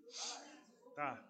Tá.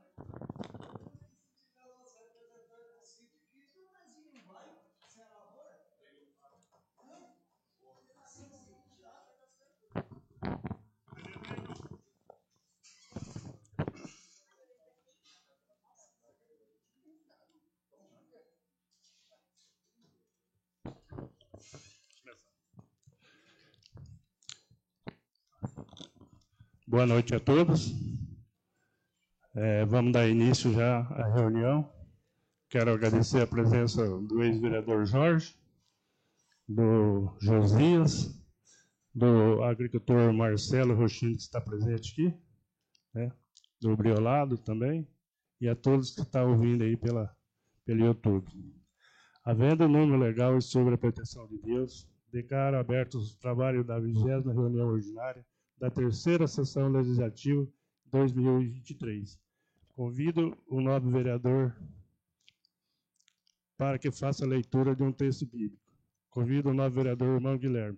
Boa noite a todos. Vamos dar início já à reunião. Quero agradecer a presença do ex-vereador Jorge, do Josias, do agricultor Marcelo Rochino, que está presente aqui, né? Do Briolado também, e a todos que estão ouvindo aí pelo YouTube. Havendo o número legal e sobre a proteção de Deus, declaro abertos os trabalhos da 20ª reunião ordinária da 3ª sessão legislativa 2023. Convido o nobre vereador para que faça a leitura de um texto bíblico. Convido o nobre vereador irmão Guilherme.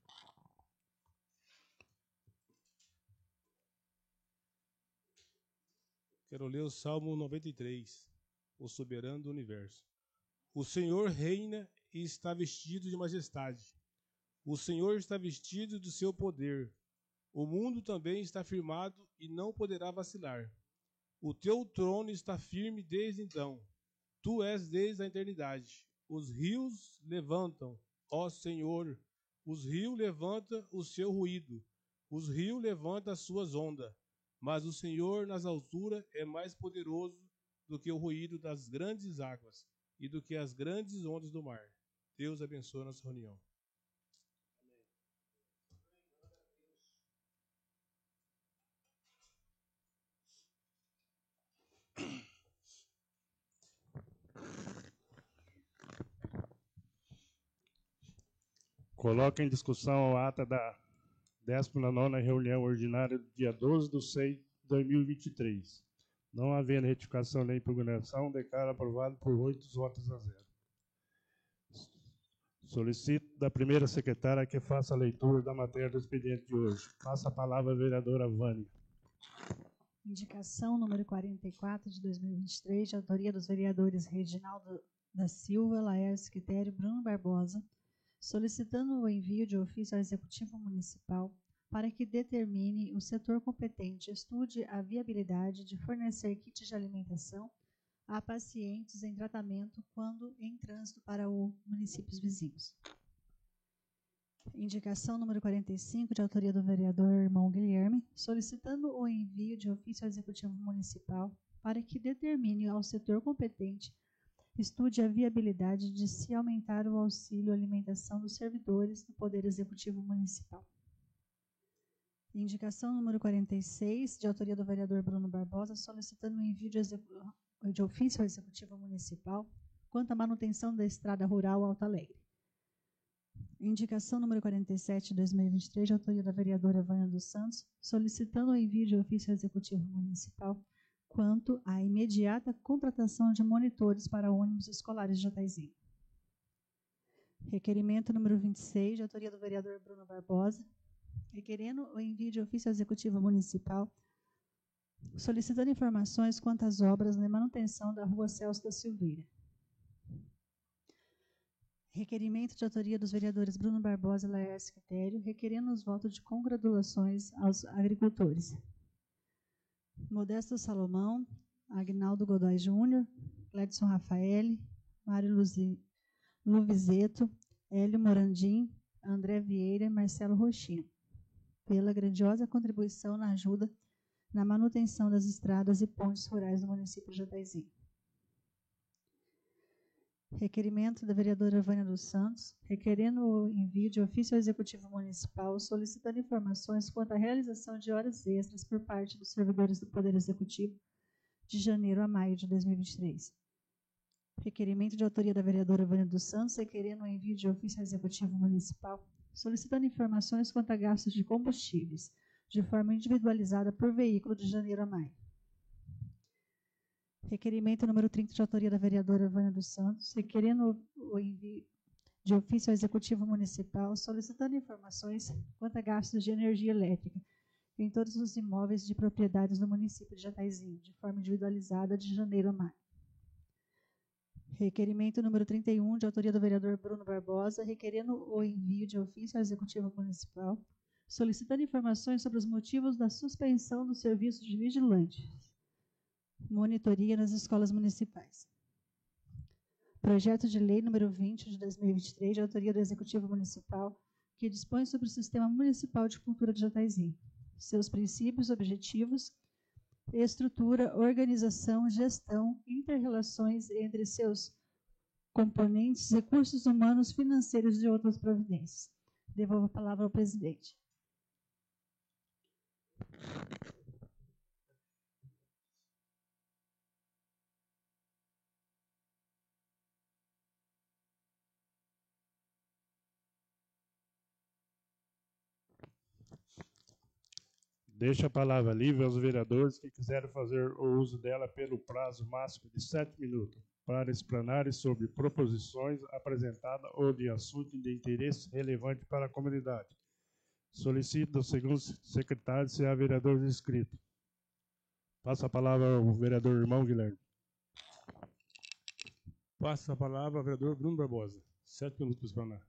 Quero ler o Salmo 93, o soberano do universo. O Senhor reina e está vestido de majestade. O Senhor está vestido do seu poder. O mundo também está firmado e não poderá vacilar. O teu trono está firme desde então. Tu és desde a eternidade. Os rios levantam, ó Senhor. Os rios levantam o seu ruído. Os rios levantam as suas ondas. Mas o Senhor nas alturas é mais poderoso do que o ruído das grandes águas e do que as grandes ondas do mar. Deus abençoe a nossa reunião. Coloco em discussão a ata da 19ª reunião ordinária do dia 12/6/2023. Não havendo retificação nem impugnação, declaro aprovado por 8 votos a 0. Solicito da primeira secretária que faça a leitura da matéria do expediente de hoje. Passa a palavra à vereadora Vânia. Indicação número 44 de 2023, de autoria dos vereadores Reginaldo da Silva, Laércio Quitério e Bruno Barbosa, solicitando o envio de ofício ao Executivo Municipal para que determine o setor competente estude a viabilidade de fornecer kits de alimentação a pacientes em tratamento quando em trânsito para os municípios vizinhos. Indicação número 45, de autoria do vereador irmão Guilherme, solicitando o envio de ofício ao Executivo Municipal para que determine ao setor competente estude a viabilidade de se aumentar o auxílio alimentação dos servidores do Poder Executivo Municipal. Indicação número 46, de autoria do vereador Bruno Barbosa, solicitando o envio de ofício ao Executivo Municipal quanto à manutenção da estrada rural Alto Alegre. Indicação número 47, de 2023, de autoria da vereadora Vânia dos Santos, solicitando o envio de ofício ao Executivo Municipal quanto à imediata contratação de monitores para ônibus escolares de Jataizinho. Requerimento número 26, de autoria do vereador Bruno Barbosa, requerendo o envio de ofício ao Executivo Municipal, solicitando informações quanto às obras de manutenção da Rua Celso da Silveira. Requerimento de autoria dos vereadores Bruno Barbosa e Laércio Quitério, requerendo os votos de congratulações aos agricultores. Modesto Salomão, Agnaldo Godoy Júnior, Gledson Rafael, Mário Luvizeto, Hélio Morandim, André Vieira e Marcelo Rochino, pela grandiosa contribuição na ajuda na manutenção das estradas e pontes rurais do município de Jataizinho. Requerimento da vereadora Vânia dos Santos, requerendo o envio de ofício ao Executivo Municipal, solicitando informações quanto à realização de horas extras por parte dos servidores do Poder Executivo de janeiro a maio de 2023. Requerimento de autoria da vereadora Vânia dos Santos, requerendo o envio de ofício ao Executivo Municipal, solicitando informações quanto a gastos de combustíveis, de forma individualizada por veículo de janeiro a maio. Requerimento número 30, de autoria da vereadora Vânia dos Santos, requerendo o envio de ofício ao Executivo Municipal, solicitando informações quanto a gastos de energia elétrica, em todos os imóveis de propriedades do município de Jataizinho, de forma individualizada, de janeiro a maio. Requerimento número 31, de autoria do vereador Bruno Barbosa, requerendo o envio de ofício ao Executivo Municipal, solicitando informações sobre os motivos da suspensão do serviço de vigilante, monitoria nas escolas municipais. Projeto de lei número 20, de 2023, de autoria do Executivo Municipal, que dispõe sobre o Sistema Municipal de Cultura de Jataizinho, seus princípios, objetivos, estrutura, organização, gestão, inter-relações entre seus componentes, recursos humanos, financeiros e outras providências. Devolvo a palavra ao presidente. Deixa a palavra livre aos vereadores que quiserem fazer o uso dela pelo prazo máximo de 7 minutos, para explanarem sobre proposições apresentadas ou de assunto de interesse relevante para a comunidade. Solicito ao segundo secretário se há vereadores inscritos. Passa a palavra ao vereador Irmão Guilherme. Passa a palavra ao vereador Bruno Barbosa. 7 minutos para explanar.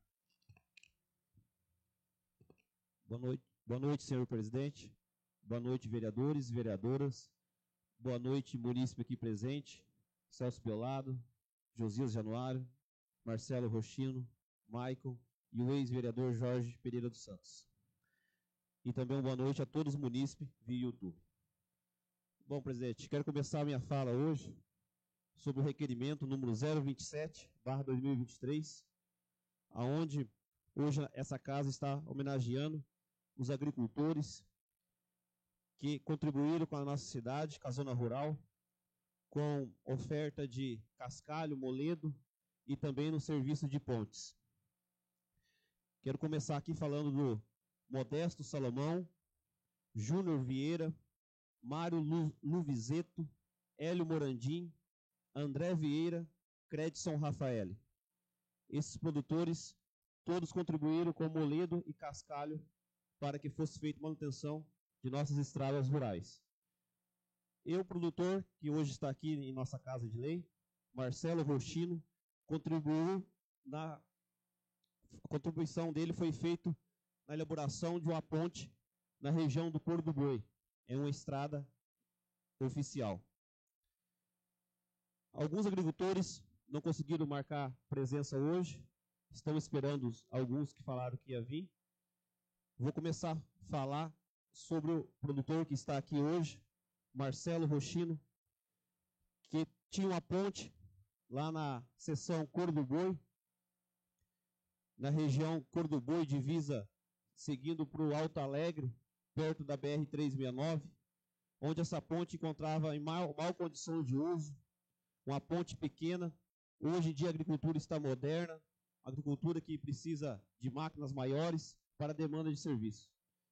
Boa noite, senhor presidente. Boa noite, vereadores e vereadoras. Boa noite, munícipe aqui presente. Celso Piolado, Josias Januário, Marcelo Rochino, Maicon e o ex-vereador Jorge Pereira dos Santos. E também boa noite a todos os munícipes via YouTube. Bom, presidente, quero começar a minha fala hoje sobre o requerimento número 027/2023, aonde hoje essa casa está homenageando os agricultores que contribuíram com a nossa cidade, com a zona rural, com oferta de cascalho, moledo e também no serviço de pontes. Quero começar aqui falando do Modesto Salomão, Júnior Vieira, Mário Luvizeto, Hélio Morandim, André Vieira, Credson Rafael. Esses produtores todos contribuíram com moledo e cascalho para que fosse feita manutenção de nossas estradas rurais. Eu, produtor, que hoje está aqui em nossa Casa de Lei, Marcelo Rochino, a contribuição dele foi feita na elaboração de uma ponte na região do Coro do Boi. É uma estrada oficial. Alguns agricultores não conseguiram marcar presença hoje. Estamos esperando alguns que falaram que ia vir. Vou começar a falar sobre o produtor que está aqui hoje, Marcelo Rochino, que tinha uma ponte lá na seção Coro do Boi, na região Coro do Boi, divisa seguindo para o Alto Alegre, perto da BR-369, onde essa ponte encontrava em mal condição de uso, uma ponte pequena. Hoje em dia a agricultura está moderna, a agricultura que precisa de máquinas maiores para a demanda de serviço.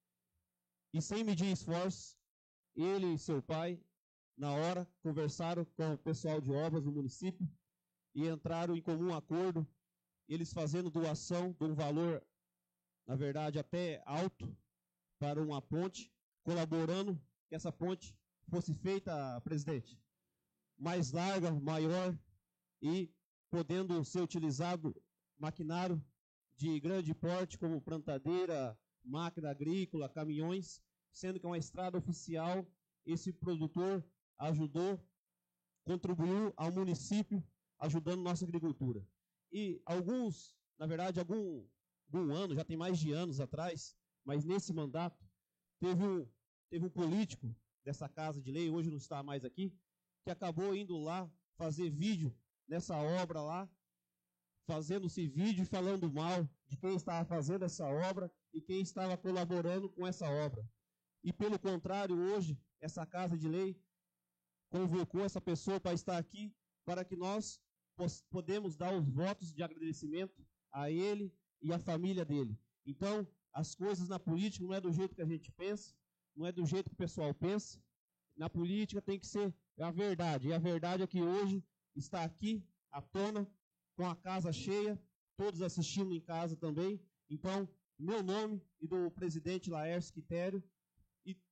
E sem medir esforços, ele e seu pai, na hora, conversaram com o pessoal de obras do município e entraram em comum acordo, eles fazendo doação de um valor, na verdade, até alto, para uma ponte, colaborando que essa ponte fosse feita, presidente, mais larga, maior e podendo ser utilizado maquinário de grande porte, como plantadeira, máquina agrícola, caminhões, sendo que é uma estrada oficial. Esse produtor ajudou, contribuiu ao município, ajudando nossa agricultura. E alguns, na verdade, algum ano, já tem mais de anos atrás, mas nesse mandato, teve um político dessa Casa de Lei, hoje não está mais aqui, que acabou indo lá fazer vídeo nessa obra lá, fazendo-se vídeo e falando mal de quem estava fazendo essa obra e quem estava colaborando com essa obra. E pelo contrário, hoje, essa Casa de Lei convocou essa pessoa para estar aqui, para que nós podemos dar os votos de agradecimento a ele e à família dele. Então, as coisas na política não é do jeito que a gente pensa, não é do jeito que o pessoal pensa. Na política tem que ser a verdade. E a verdade é que hoje está aqui à tona, com a casa cheia, todos assistindo em casa também. Então, meu nome e do presidente Laércio Quitério, e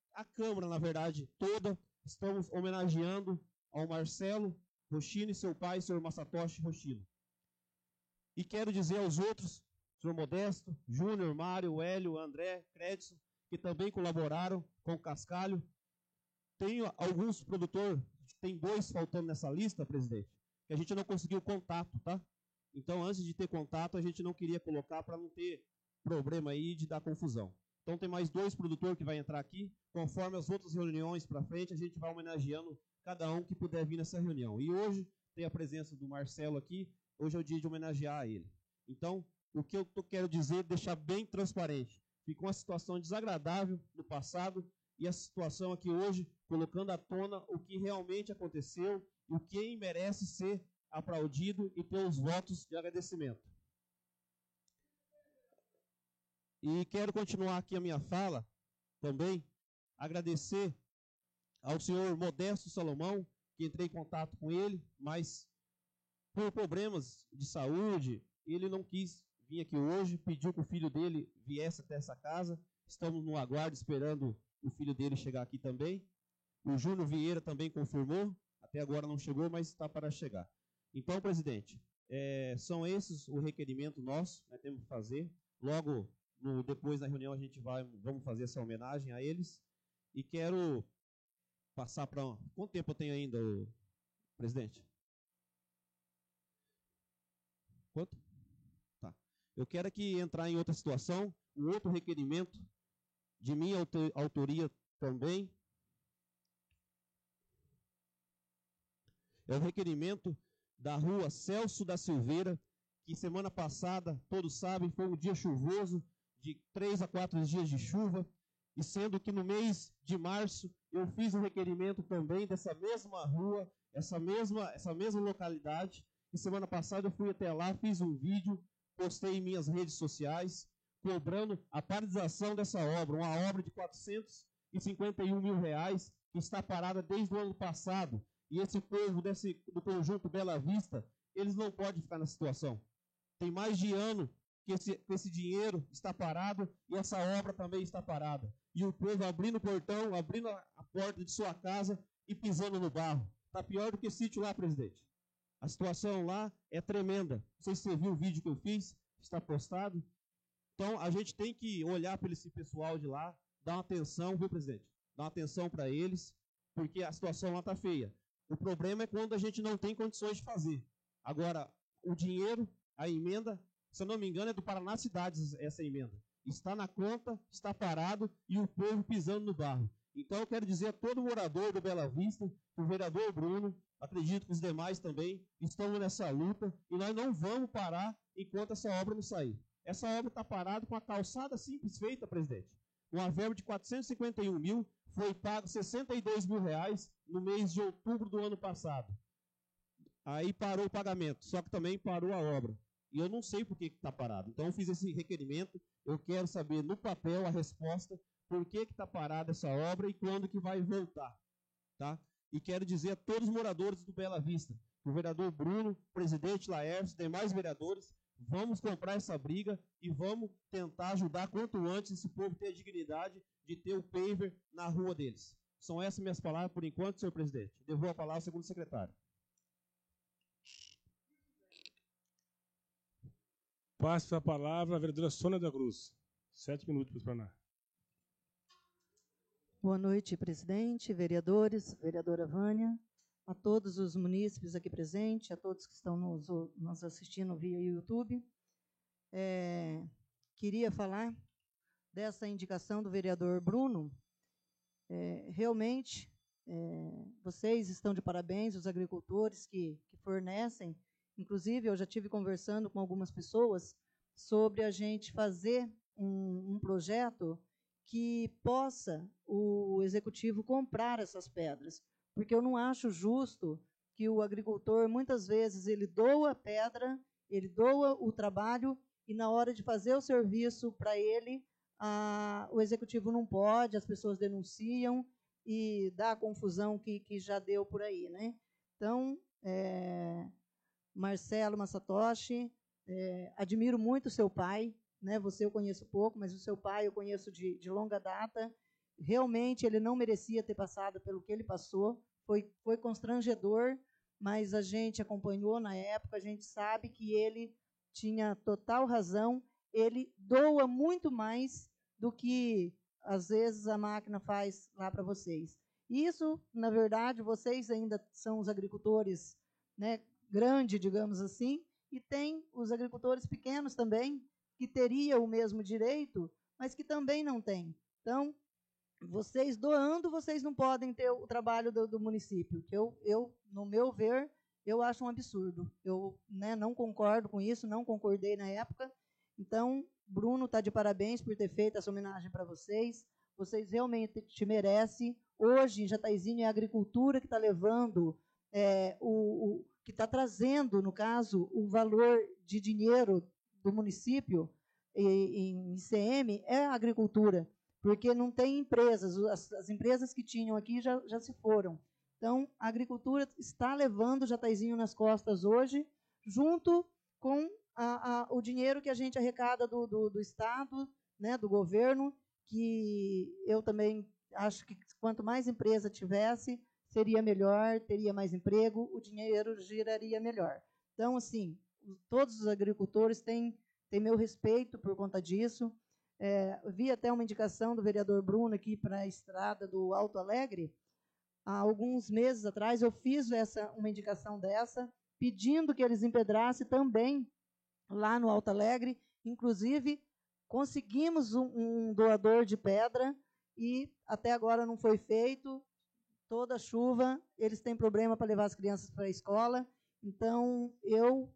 a Câmara, na verdade, toda, estamos homenageando ao Marcelo Rochino e seu pai, senhor Masatoshi Rochino. E quero dizer aos outros, senhor Modesto, Júnior, Mário, Hélio, André, Crédito, que também colaboraram com o Cascalho. Tenho alguns produtores, tem 2 faltando nessa lista, presidente, que a gente não conseguiu contato, tá? Então, antes de ter contato, a gente não queria colocar para não ter problema aí de dar confusão. Então, tem mais 2 produtores que vai entrar aqui. Conforme as outras reuniões para frente, a gente vai homenageando cada um que puder vir nessa reunião. E hoje tem a presença do Marcelo aqui. Hoje é o dia de homenagear ele. Então, o que eu quero dizer, deixar bem transparente. Ficou uma situação desagradável no passado e a situação aqui hoje, colocando à tona o que realmente aconteceu e o que merece ser aplaudido e ter os votos de agradecimento. E quero continuar aqui a minha fala também, agradecer ao senhor Modesto Salomão, que entrei em contato com ele, mas por problemas de saúde, ele não quis vir aqui hoje, pediu que o filho dele viesse até essa casa. Estamos no aguardo, esperando o filho dele chegar aqui também. O Júnior Vieira também confirmou, até agora não chegou, mas está para chegar. Então, presidente, são esses o requerimento nosso, né, temos que fazer. Logo, depois da reunião, vamos fazer essa homenagem a eles. E quero passar para... Quanto tempo eu tenho ainda, presidente? Quanto? Tá. Eu quero aqui entrar em outra situação, um outro requerimento de minha autoria também. É o requerimento da rua Celso da Silveira, que semana passada, todos sabem, foi um dia chuvoso, de 3 a 4 dias de chuva, e sendo que no mês de março eu fiz um requerimento também dessa mesma rua, essa mesma localidade, e semana passada eu fui até lá, fiz um vídeo, postei em minhas redes sociais, cobrando a paralisação dessa obra, uma obra de R$451 mil, que está parada desde o ano passado, e esse povo do conjunto Bela Vista, eles não podem ficar nessa situação. Tem mais de ano que esse dinheiro está parado e essa obra também está parada. E o povo abrindo o portão, abrindo a porta de sua casa e pisando no barro. Está pior do que sítio lá, presidente. A situação lá é tremenda. Não sei se você viu o vídeo que eu fiz, está postado. Então, a gente tem que olhar para esse pessoal de lá, dar uma atenção, viu, presidente? Dar uma atenção para eles, porque a situação lá está feia. O problema é quando a gente não tem condições de fazer. Agora, o dinheiro, a emenda, se eu não me engano, é do Paraná Cidades essa emenda. Está na conta, está parado e o povo pisando no barro. Então eu quero dizer a todo morador do Bela Vista, o vereador Bruno, acredito que os demais também, estamos nessa luta e nós não vamos parar enquanto essa obra não sair. Essa obra está parada com a calçada simples feita, presidente. Uma verba de 451 mil, foi pago 62 mil reais no mês de outubro do ano passado. Aí parou o pagamento, só que também parou a obra. E eu não sei por que está parado. Então eu fiz esse requerimento, eu quero saber no papel a resposta, por que está parada essa obra e quando que vai voltar. Tá? E quero dizer a todos os moradores do Bela Vista, o vereador Bruno, o presidente Laércio, demais vereadores, vamos comprar essa briga e vamos tentar ajudar quanto antes esse povo ter a dignidade de ter o paver na rua deles. São essas minhas palavras por enquanto, senhor presidente. Devolvo a palavra ao segundo secretário. Passo a palavra à vereadora Sônia da Cruz. 7 minutos para explanar. Boa noite, presidente, vereadores, vereadora Vânia, a todos os munícipes aqui presentes, a todos que estão nos assistindo via YouTube. Queria falar dessa indicação do vereador Bruno. Realmente, vocês estão de parabéns, os agricultores que fornecem. Inclusive, eu já estive conversando com algumas pessoas sobre a gente fazer um projeto que possa o executivo comprar essas pedras, porque eu não acho justo que o agricultor, muitas vezes, ele doa a pedra, ele doa o trabalho, e na hora de fazer o serviço para ele, o executivo não pode, as pessoas denunciam e dá a confusão que já deu por aí, né? Então, Marcelo Masatoshi, admiro muito o seu pai, né? Você eu conheço pouco, mas o seu pai eu conheço de longa data, realmente ele não merecia ter passado pelo que ele passou, foi constrangedor, mas a gente acompanhou na época, a gente sabe que ele tinha total razão, ele doa muito mais do que, às vezes, a máquina faz lá para vocês. Isso, na verdade, vocês ainda são os agricultores, né, grandes, digamos assim, e tem os agricultores pequenos também, que teriam o mesmo direito, mas que também não têm. Então, vocês doando, vocês não podem ter o trabalho do município, que eu, no meu ver, eu acho um absurdo. Eu, né, não concordo com isso, não concordei na época. Então, Bruno está de parabéns por ter feito essa homenagem para vocês. Vocês realmente te merecem. Hoje, em Jataizinho, é a agricultura que está levando, que está trazendo, no caso, o valor de dinheiro do município em ICM, é a agricultura, porque não tem empresas, as empresas que tinham aqui já se foram. Então, a agricultura está levando o Jataizinho nas costas hoje, junto com o dinheiro que a gente arrecada do Estado, né, do governo, que eu também acho que quanto mais empresa tivesse, seria melhor, teria mais emprego, o dinheiro giraria melhor. Então, assim, todos os agricultores têm meu respeito por conta disso. Vi até uma indicação do vereador Bruno aqui para a estrada do Alto Alegre. Há alguns meses atrás eu fiz uma indicação dessa, pedindo que eles empedrassem também lá no Alto Alegre. Inclusive, conseguimos um doador de pedra e até agora não foi feito. Toda chuva, eles têm problema para levar as crianças para a escola. Então, eu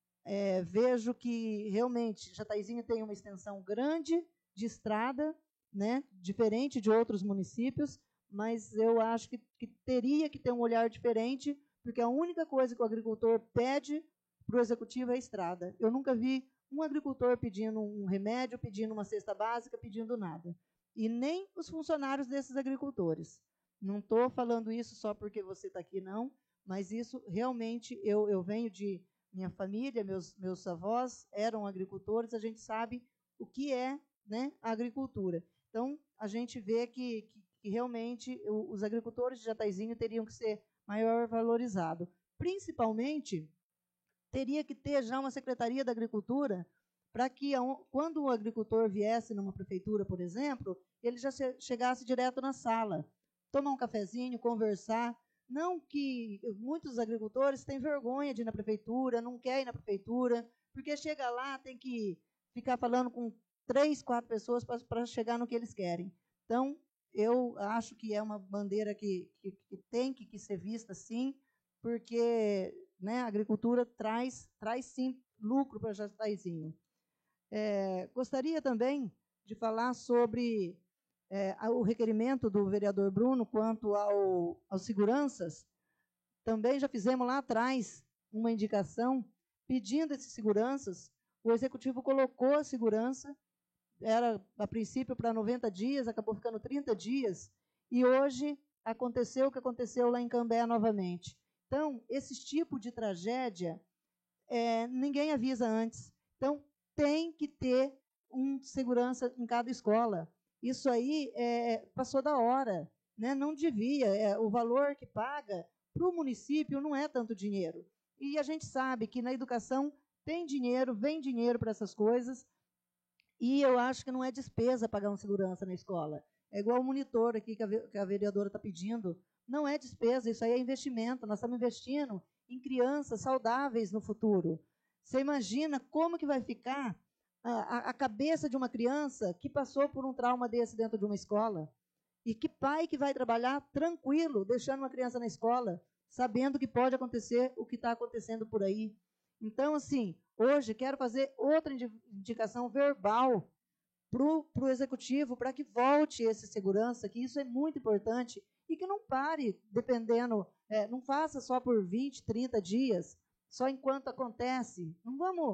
vejo que realmente Jataizinho tem uma extensão grande de estrada, né, diferente de outros municípios, mas eu acho que teria que ter um olhar diferente, porque a única coisa que o agricultor pede para o executivo é a estrada. Eu nunca vi um agricultor pedindo um remédio, pedindo uma cesta básica, pedindo nada. E nem os funcionários desses agricultores. Não estou falando isso só porque você está aqui, não, mas isso realmente, eu venho de minha família, meus avós eram agricultores, a gente sabe o que é, né, a agricultura. Então, a gente vê que realmente os agricultores de Jataizinho teriam que ser maior valorizados. Principalmente, teria que ter já uma Secretaria da Agricultura para que, quando o agricultor viesse numa prefeitura, por exemplo, ele já chegasse direto na sala, tomar um cafezinho, conversar. Não que muitos agricultores têm vergonha de ir na prefeitura, não querem ir na prefeitura, porque chega lá, tem que ficar falando com 3, 4 pessoas para chegar no que eles querem. Então, eu acho que é uma bandeira que tem que ser vista, sim, porque, né, a agricultura traz sim, lucro para Jataizinho. Gostaria também de falar sobre o requerimento do vereador Bruno quanto aos seguranças. Também já fizemos lá atrás uma indicação pedindo esses seguranças. O executivo colocou a segurança, era a princípio para 90 dias, acabou ficando 30 dias, e hoje aconteceu o que aconteceu lá em Cambé novamente. Então, esse tipo de tragédia, ninguém avisa antes. Então, tem que ter um segurança em cada escola. Isso aí passou da hora, né? Não devia. O valor que paga para o município não é tanto dinheiro. E a gente sabe que na educação tem dinheiro, vem dinheiro para essas coisas, e eu acho que não é despesa pagar um segurança na escola. É igual o monitor aqui que a vereadora está pedindo. Não é despesa, isso aí é investimento. Nós estamos investindo em crianças saudáveis no futuro. Você imagina como que vai ficar a cabeça de uma criança que passou por um trauma desse dentro de uma escola? E que pai que vai trabalhar tranquilo, deixando uma criança na escola, sabendo que pode acontecer o que está acontecendo por aí? Então, assim, hoje quero fazer outra indicação verbal para o executivo, para que volte esse segurança, que isso é muito importante, e que não pare dependendo, não faça só por 20, 30 dias, só enquanto acontece. Não vamos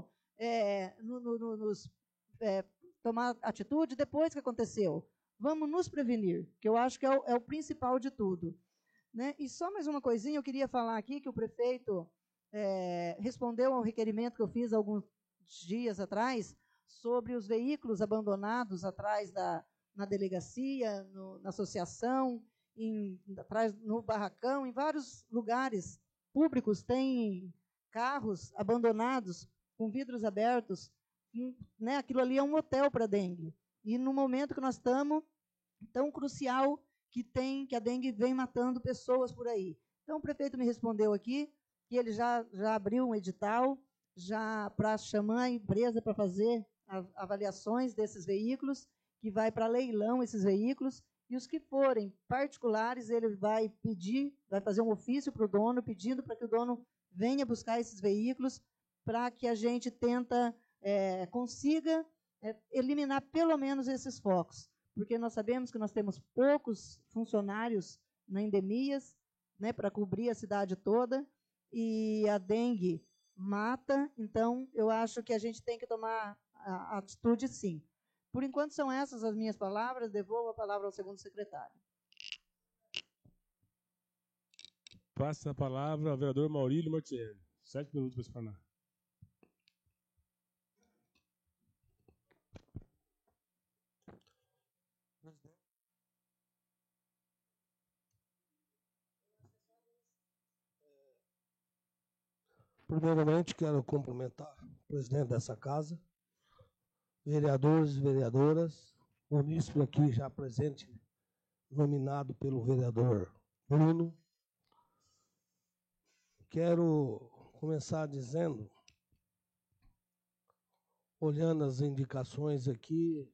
tomar atitude depois que aconteceu. Vamos nos prevenir, que eu acho que é o principal de tudo. Né? E só mais uma coisinha, eu queria falar aqui que o prefeito respondeu ao requerimento que eu fiz alguns dias atrás sobre os veículos abandonados atrás na delegacia, na associação, atrás no barracão, em vários lugares públicos tem carros abandonados com vidros abertos, né? Aquilo ali é um hotel para a dengue. E no momento que nós estamos, tão crucial que a dengue vem matando pessoas por aí. Então o prefeito me respondeu aqui que ele já abriu um edital já para chamar a empresa para fazer avaliações desses veículos, que vai para leilão esses veículos, e os que forem particulares, ele vai fazer um ofício para o dono, pedindo para que o dono venha buscar esses veículos, para que a gente consiga eliminar pelo menos esses focos, porque nós sabemos que nós temos poucos funcionários na endemias, né, para cobrir a cidade toda, e a dengue mata, então eu acho que a gente tem que tomar a atitude sim. Por enquanto são essas as minhas palavras, devolvo a palavra ao segundo secretário. Passa a palavra ao vereador Maurílio Martielli. 7 minutos para explanar. Primeiramente, quero cumprimentar o presidente dessa casa, vereadores e vereadoras, munícipe aqui já presente, nominado pelo vereador Bruno. Quero começar dizendo, olhando as indicações aqui,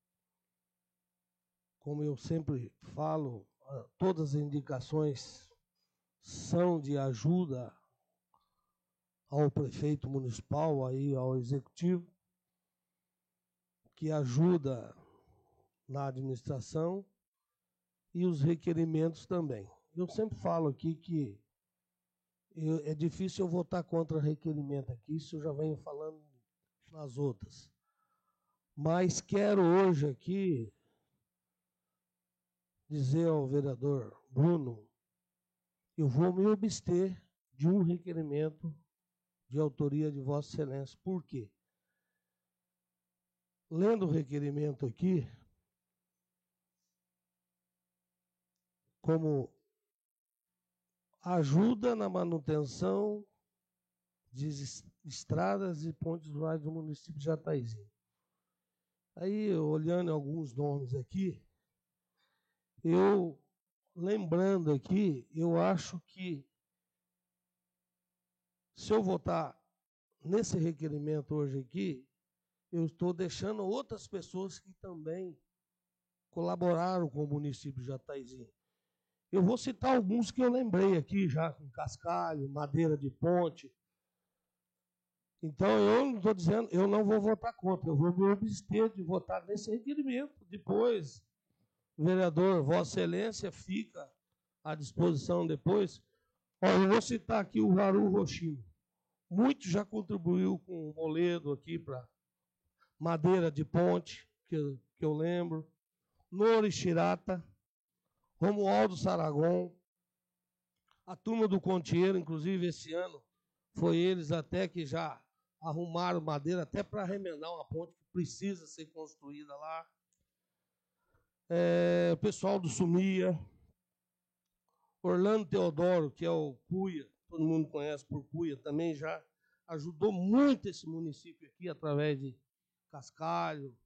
como eu sempre falo, todas as indicações são de ajuda ao prefeito municipal, aí ao executivo, que ajuda na administração, e os requerimentos também. Eu sempre falo aqui que é difícil eu votar contra requerimento aqui, isso eu já venho falando nas outras. Mas quero hoje aqui dizer ao vereador Bruno, eu vou me abster de um requerimento de autoria de Vossa Excelência. Por quê? Lendo o requerimento aqui, como ajuda na manutenção de estradas e pontes rurais do município de Jataizinho. Aí, olhando alguns nomes aqui, lembrando aqui, eu acho que se eu votar nesse requerimento hoje aqui, eu estou deixando outras pessoas que também colaboraram com o município de Jataizinho. Eu vou citar alguns que eu lembrei aqui já, com cascalho, madeira de ponte. Então, eu não estou dizendo, eu não vou votar contra, eu vou me abster de votar nesse requerimento. Depois, vereador, Vossa Excelência fica à disposição depois. Olha, eu vou citar aqui o Haru Roshino. Muito já contribuiu com o Moledo aqui para madeira de ponte, que eu lembro. Nori Shirata, Romualdo Saragon, a turma do Contieiro, inclusive esse ano, foi eles até que já arrumaram madeira até para remendar uma ponte que precisa ser construída lá. O pessoal do Sumia, Orlando Teodoro, que é o Cuia, todo mundo conhece por Cuia, também já ajudou muito esse município aqui através de cascalho.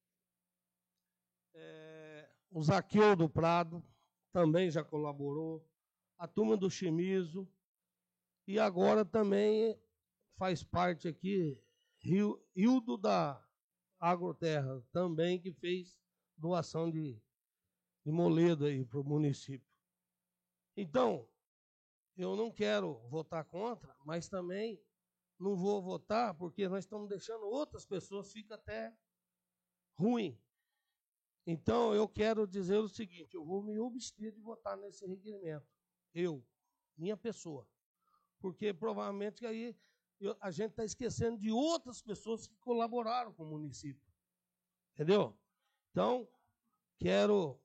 O Zaqueu do Prado também já colaborou. A turma do Chimizo. E agora também faz parte aqui Hildo da Agroterra, também que fez doação de Moledo aí para o município. Então, eu não quero votar contra, mas também não vou votar porque nós estamos deixando outras pessoas, fica até ruim. Então, eu quero dizer o seguinte, eu vou me abster de votar nesse requerimento. Minha pessoa. Porque provavelmente aí a gente está esquecendo de outras pessoas que colaboraram com o município. Entendeu? Então, quero...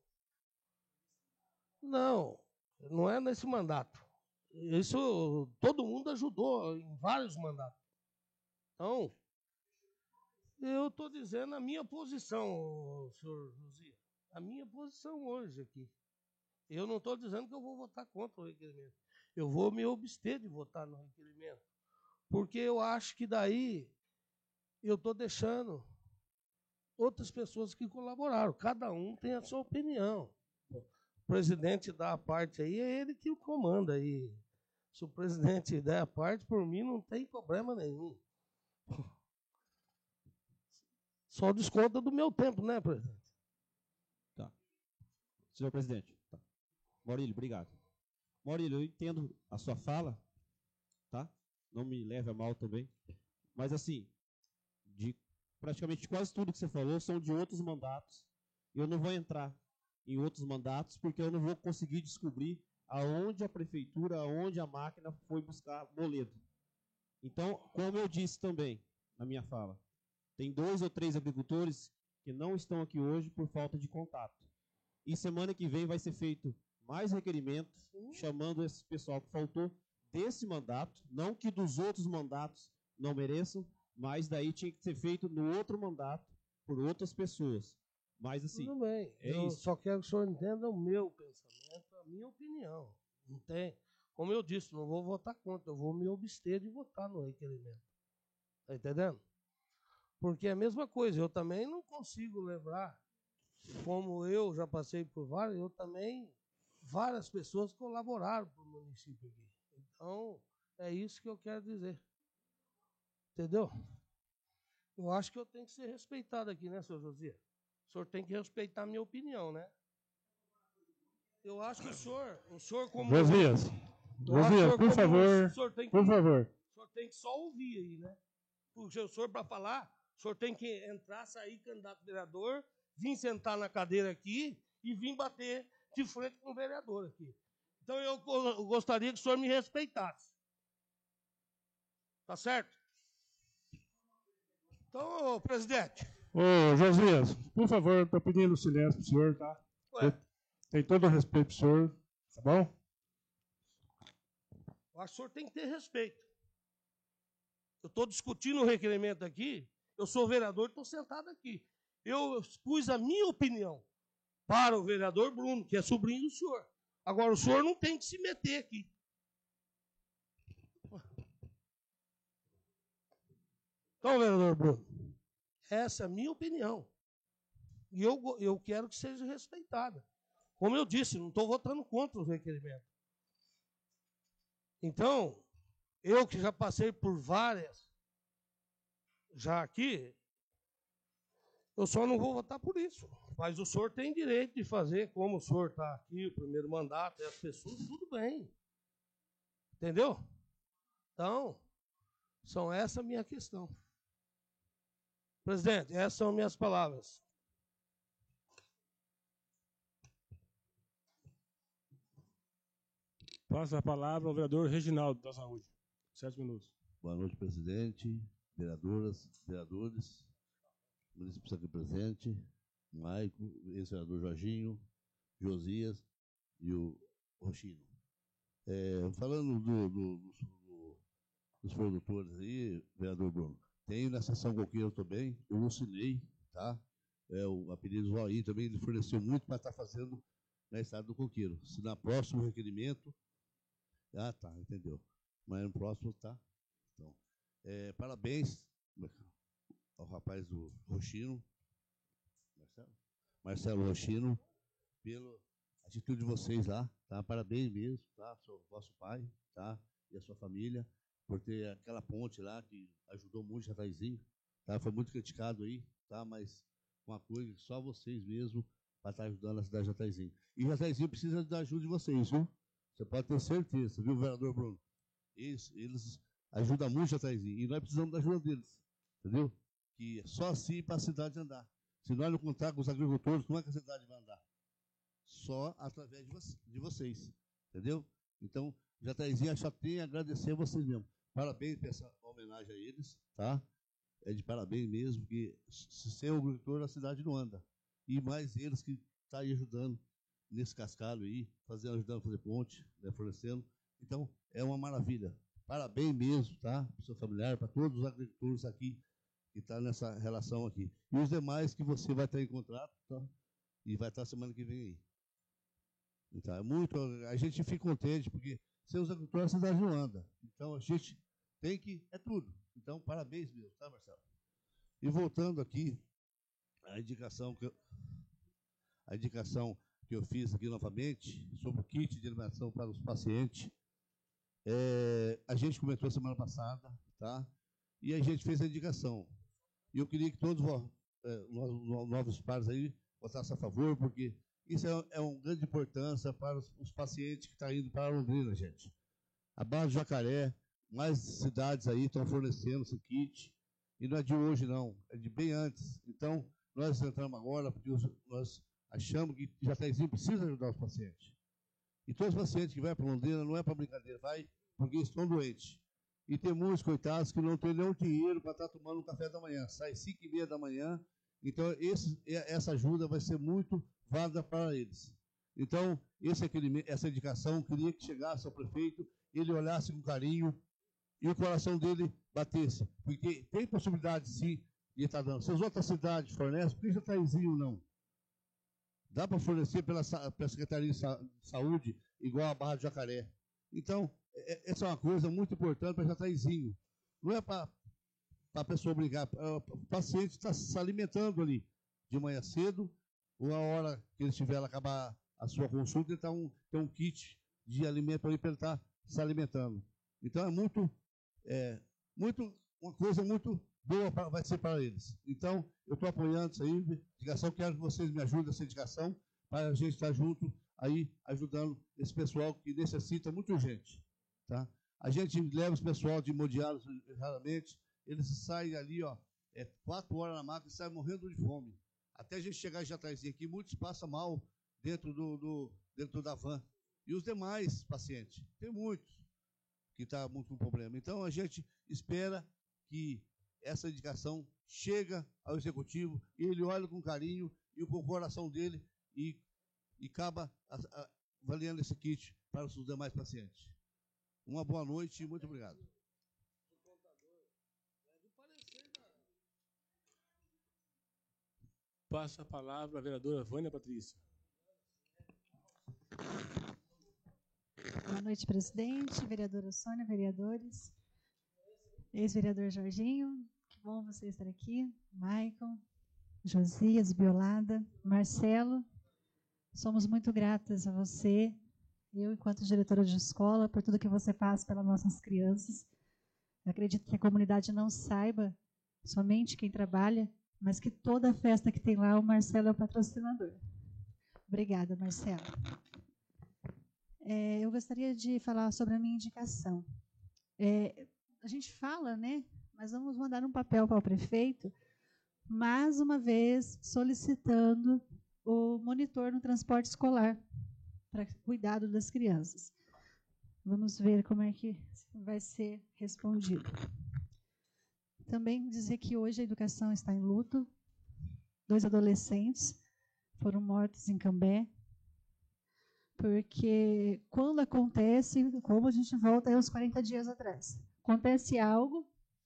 Não é nesse mandato. Isso todo mundo ajudou em vários mandatos. Então, eu estou dizendo a minha posição, senhor Josias. a minha posição hoje aqui. Eu não estou dizendo que eu vou votar contra o requerimento. Eu vou me abster de votar no requerimento. Porque eu acho que daí eu estou deixando outras pessoas que colaboraram. Cada um tem a sua opinião. O presidente dá a parte aí, é ele que comanda aí. Se o presidente der a parte, por mim não tem problema nenhum. Só desconta do meu tempo, né, presidente? Tá. Senhor presidente. Tá. Maurílio, obrigado. Maurílio, eu entendo a sua fala, tá? Não me leve a mal também. Mas, assim, de praticamente quase tudo que você falou são de outros mandatos. Eu não vou entrar em outros mandatos porque eu não vou conseguir descobrir aonde a prefeitura, aonde a máquina foi buscar boleto. Então, como eu disse também na minha fala, tem 2 ou 3 agricultores que não estão aqui hoje por falta de contato. E semana que vem vai ser feito mais requerimento, chamando esse pessoal que faltou desse mandato, não que dos outros mandatos não mereçam, mas daí tinha que ser feito no outro mandato por outras pessoas. Mas assim, tudo bem. Eu só quero que o senhor entenda o meu pensamento, a minha opinião. Não tem. Como eu disse, não vou votar contra, eu vou me abster de votar no requerimento. Está entendendo? Porque é a mesma coisa, eu também não consigo lembrar, como eu já passei por várias, eu também, várias pessoas colaboraram para o município aqui. Então, é isso que eu quero dizer. Entendeu? Eu acho que eu tenho que ser respeitado aqui, né, senhor Josias? O senhor tem que respeitar a minha opinião, né? Eu acho que o senhor como... Josias, por favor, por favor. O senhor tem que só ouvir aí, né? Porque o senhor, para falar, o senhor tem que entrar, sair candidato a vereador, vir sentar na cadeira aqui e vir bater de frente com o vereador aqui. Então, eu gostaria que o senhor me respeitasse. Tá certo? Então, presidente. Ô, Josias, por favor, estou pedindo silêncio para o senhor, tá? Tem todo o respeito para o senhor, tá bom? Eu acho que o senhor tem que ter respeito. Eu estou discutindo o requerimento aqui, eu sou vereador e estou sentado aqui. Eu expus a minha opinião para o vereador Bruno, que é sobrinho do senhor. Agora, o senhor não tem que se meter aqui. Então, vereador Bruno, essa é a minha opinião. E eu quero que seja respeitada. Como eu disse, não estou votando contra o requerimento. Então, eu que já passei por várias, já aqui, eu só não vou votar por isso. Mas o senhor tem direito de fazer, como o senhor está aqui, o primeiro mandato, e as pessoas, tudo bem. Entendeu? Então, são essa a minha questão. Presidente, essas são minhas palavras. Passa a palavra ao vereador Reginaldo da Saúde. 7 minutos. Boa noite, presidente, vereadoras, vereadores, município aqui presente, Maico, ex-vereador Jorginho, Josias e o Rochino. Falando dos produtores aí, vereador Bruno, tenho na seção coqueiro também, eu assinei, tá? O apelido Joaí também, ele forneceu muito para estar fazendo na estrada do coqueiro. Se na próximo requerimento... Ah, tá, entendeu. Mas no próximo, tá? Então, parabéns ao rapaz do Rochino, Marcelo Rochino, pela atitude de vocês lá, tá? Parabéns mesmo, tá? Vosso pai, tá? E a sua família, por ter aquela ponte lá que ajudou muito o Jataizinho, tá? Foi muito criticado aí, tá? Mas uma coisa que só vocês mesmo para estar ajudando a cidade de Jataizinho. E Jataizinho precisa da ajuda de vocês, viu? Você pode ter certeza, viu, vereador Bruno? Eles ajudam muito o Jataizinho. E nós precisamos da ajuda deles, entendeu? Que só assim para a cidade andar. Se nós não contar com os agricultores, como é que a cidade vai andar? Só através de vocês, entendeu? Então, Jataizinho só tem a agradecer a vocês mesmo. Parabéns por essa homenagem a eles, tá? É de parabéns mesmo, porque sem o agricultor a cidade não anda. E mais eles que estão aí ajudando nesse cascalho aí, ajudando a fazer ponte, né, fornecendo. Então, é uma maravilha. Parabéns mesmo, tá? Para o seu familiar, para todos os agricultores aqui que estão nessa relação aqui. E os demais que você vai ter em contrato, tá? e vai estar semana que vem aí. Então, a gente fica contente, porque sem os agricultores a cidade não anda. Então, a gente tem que, é tudo. Então, parabéns mesmo, tá, Marcelo? E voltando aqui, a indicação que eu fiz aqui novamente, sobre o kit de alimentação para os pacientes, a gente comentou semana passada, tá? E a gente fez a indicação. E eu queria que todos os novos pares aí votassem a favor, porque isso é uma grande importância para os pacientes que estão indo para Londrina, gente. A base do Jacaré, mais cidades aí estão fornecendo esse kit, e não é de hoje, não, é de bem antes. Então, nós entramos agora, porque nós achamos que Jataizinho precisa ajudar os pacientes. E todos os pacientes que vão para Londrina, não é para brincadeira, vai porque estão doentes. E tem muitos coitados que não têm nenhum dinheiro para estar tomando um café da manhã. Sai 5h30 da manhã. Então, essa ajuda vai ser muito válida para eles. Então, essa indicação, eu queria que chegasse ao prefeito, ele olhasse com carinho e o coração dele batesse. Porque tem possibilidade, sim, de estar dando. Se as outras cidades fornecem, por que Jataizinho não? Dá para fornecer pela Secretaria de Saúde, igual a Barra do Jacaré. Então, essa é uma coisa muito importante para Jataizinho. Não é para a pessoa brigar. O paciente está se alimentando ali de manhã cedo, ou a hora que ele estiver a acabar a sua consulta, ele tem um kit de alimento ali para ele estar se alimentando. Então, uma coisa muito boa vai ser para eles. Então, eu estou apoiando isso aí, indicação, quero que vocês me ajudem nessa indicação, para a gente estar junto aí, ajudando esse pessoal que necessita muito urgente. Tá? A gente leva os pessoal de Modiaros, raramente, eles saem ali, 4 horas na máquina e saem morrendo de fome. Até a gente chegar em Jataizinho aqui, muitos passam mal dentro da van. E os demais pacientes, tem muitos que estão muito com problema. Então, a gente espera que essa indicação chega ao executivo e ele olha com carinho e com o coração dele e acaba avaliando esse kit para os demais pacientes. Uma boa noite e muito obrigado. Passa a palavra à vereadora Vânia Patrícia. Boa noite, presidente, vereadora Sônia, vereadores, ex-vereador Jorginho, que bom você estar aqui, Maicon, Josias, Biolada, Marcelo, somos muito gratas a você, eu enquanto diretora de escola, por tudo que você faz pelas nossas crianças. Eu acredito que a comunidade não saiba, somente quem trabalha, mas que toda festa que tem lá, o Marcelo é o patrocinador. Obrigada, Marcelo. Eu gostaria de falar sobre a minha indicação. A gente fala, né? Mas vamos mandar um papel para o prefeito, mais uma vez solicitando o monitor no transporte escolar para cuidado das crianças. Vamos ver como é que vai ser respondido. Também dizer que hoje a educação está em luto. 2 adolescentes foram mortos em Cambé. Porque quando acontece, como a gente volta aí uns 40 dias atrás, acontece algo,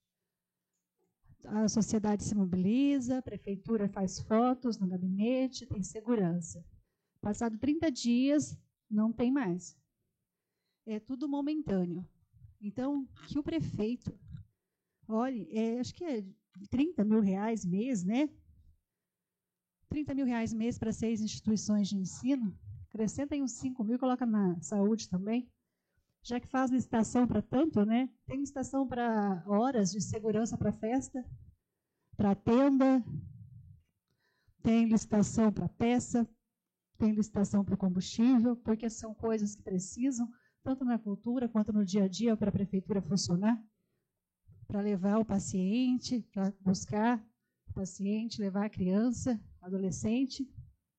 a sociedade se mobiliza, a prefeitura faz fotos no gabinete, tem segurança. Passado 30 dias, não tem mais. É tudo momentâneo. Então, que o prefeito, olhe, acho que é R$30 mil mês, né? R$30 mil mês para 6 instituições de ensino. Acrescenta aí uns 5 mil, coloca na saúde também. Já que faz licitação para tanto, né? Tem licitação para horas de segurança para festa, para tenda, tem licitação para peça, tem licitação para combustível, porque são coisas que precisam, tanto na cultura quanto no dia a dia, para a prefeitura funcionar, para levar o paciente, para buscar o paciente, levar a criança, adolescente.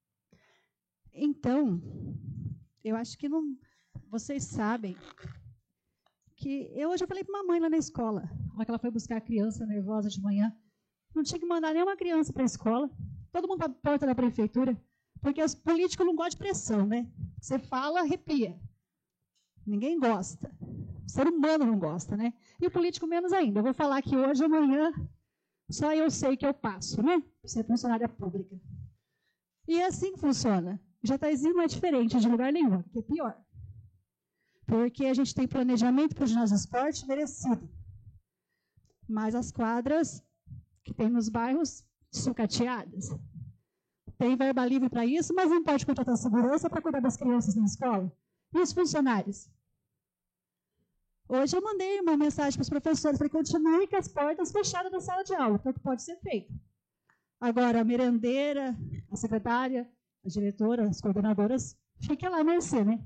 Então, eu acho que não, vocês sabem que hoje eu falei para uma mãe lá na escola, lá que ela foi buscar a criança nervosa de manhã, não tinha que mandar nenhuma criança para a escola, todo mundo para a porta da prefeitura, porque os políticos não gostam de pressão, né? Você fala, arrepia. Ninguém gosta. O ser humano não gosta, né? E o político menos ainda. Eu vou falar que hoje, amanhã, só eu sei que eu passo, né? Ser funcionária pública. E é assim que funciona. Jataizinho não é diferente de lugar nenhum, que é pior. Porque a gente tem planejamento para o ginásio de esporte merecido. Mas as quadras que tem nos bairros sucateadas. Tem verba livre para isso, mas não pode contratar segurança para cuidar das crianças na escola. E os funcionários? Hoje eu mandei uma mensagem para os professores, para que continuem com as portas fechadas da sala de aula, que é o que pode ser feito. Agora, a merendeira, a secretária, a diretora, as coordenadoras, fiquem lá à mercê, né?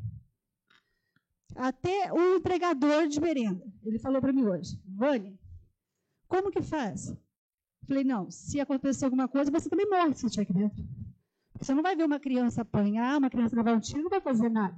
Até o entregador de merenda. Ele falou para mim hoje, Vânia, como que faz? Falei, não, se acontecer alguma coisa, você também morre se estiver aqui dentro. Você não vai ver uma criança apanhar, uma criança levar um tiro, não vai fazer nada.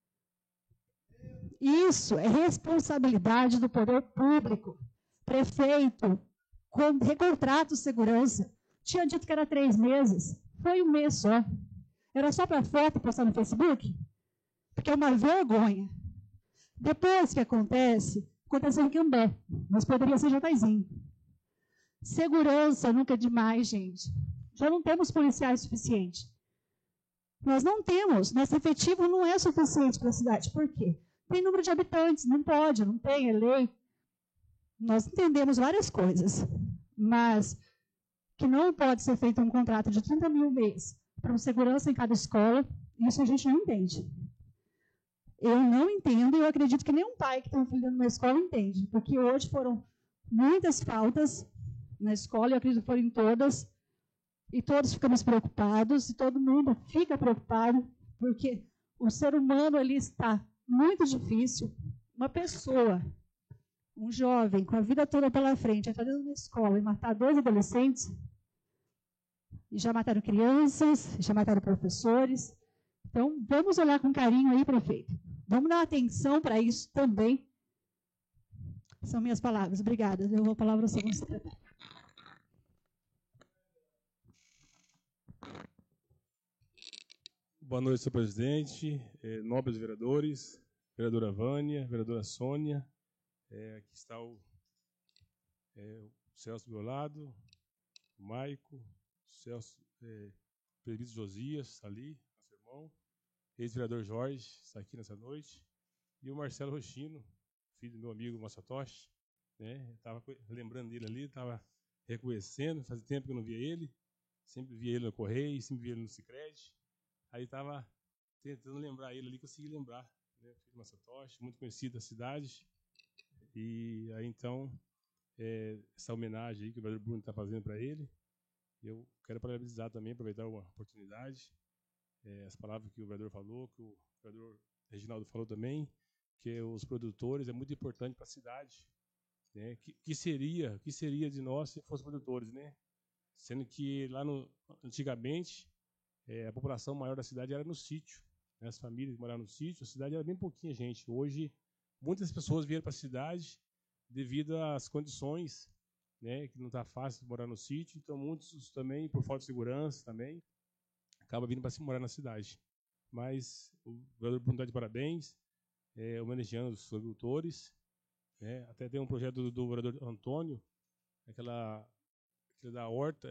Isso é responsabilidade do poder público. Prefeito, recontrata o segurança. Tinha dito que era 3 meses. Foi 1 mês só. Era só para foto e postar no Facebook? Porque é uma vergonha. Depois que aconteceu em Cambé, mas poderia ser Jataizinho. Segurança nunca é demais, gente. Já não temos policiais suficientes. Nós não temos. Nosso efetivo não é suficiente para a cidade. Por quê? Tem número de habitantes, não pode, não tem, é lei. Nós entendemos várias coisas, mas que não pode ser feito um contrato de 30 mil mês para um segurança em cada escola, isso a gente não entende. Eu não entendo e eu acredito que nenhum pai que tem um filho numa escola entende, porque hoje foram muitas faltas na escola, eu acredito que foram em todas, e todos ficamos preocupados, e todo mundo fica preocupado, porque o ser humano ali está muito difícil. Uma pessoa, um jovem, com a vida toda pela frente, entrar dentro de uma escola e matar 2 adolescentes, e já mataram crianças, já mataram professores. Então, vamos olhar com carinho aí, prefeito. Vamos dar atenção para isso também. São minhas palavras. Obrigada. Eu vou a palavra ao segundo secretário. Boa noite, senhor presidente, nobres vereadores, vereadora Vânia, vereadora Sônia, aqui está o Celso do meu lado, o Maico, o Celso, presbítero Josias, está ali, nosso irmão, ex-vereador Jorge, está aqui nessa noite, e o Marcelo Rochino, filho do meu amigo Massatoshi, né? Estava lembrando dele ali, estava reconhecendo, fazia tempo que eu não via ele, sempre via ele no Correio, sempre via ele no Sicredi. Aí estava tentando lembrar ele ali, consegui lembrar, né? Filho do Massatoshi, muito conhecido da cidade. E aí então, essa homenagem aí que o vereador Bruno está fazendo para ele, eu quero parabenizar também, aproveitar uma oportunidade, as palavras que o vereador falou, que o vereador Reginaldo falou também, que os produtores é muito importante para a cidade, né? Que seria de nós se fossem produtores, né? Sendo que lá antigamente a população maior da cidade era no sítio, né? As famílias que moravam no sítio, a cidade era bem pouquinha gente. Hoje, muitas pessoas vieram para a cidade devido às condições, né? Que não está fácil morar no sítio, então muitos também, por falta de segurança também, acabam vindo para morar na cidade. Mas o vereador Bruno está de parabéns, homenageando os agricultores, né? Até tem um projeto do vereador Antônio, aquela da horta,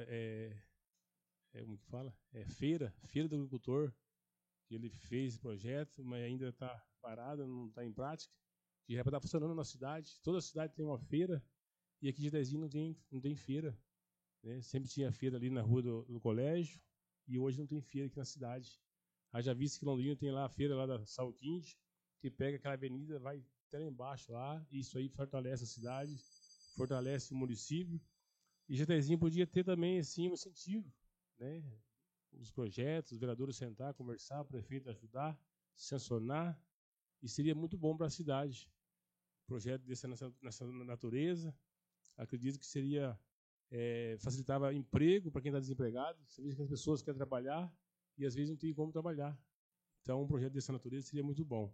como que fala? Feira do agricultor, que ele fez esse projeto, mas ainda está parado, não está em prática, e já está funcionando na cidade. Toda a cidade tem uma feira, e aqui de Jataizinho não tem feira, né? Sempre tinha feira ali na rua do colégio, e hoje não tem feira aqui na cidade. Haja visto que Londrina tem lá a feira lá da Salquinde, que pega aquela avenida, vai até lá embaixo lá, e isso aí fortalece a cidade, fortalece o município. E Jataizinho podia ter também assim, um incentivo, né? Os projetos, os vereadores sentar, conversar, o prefeito ajudar, sancionar, e seria muito bom para a cidade. Projeto dessa nessa natureza, acredito que seria facilitava emprego para quem está desempregado. Você vê que as pessoas querem trabalhar e às vezes não tem como trabalhar. Então, um projeto dessa natureza seria muito bom.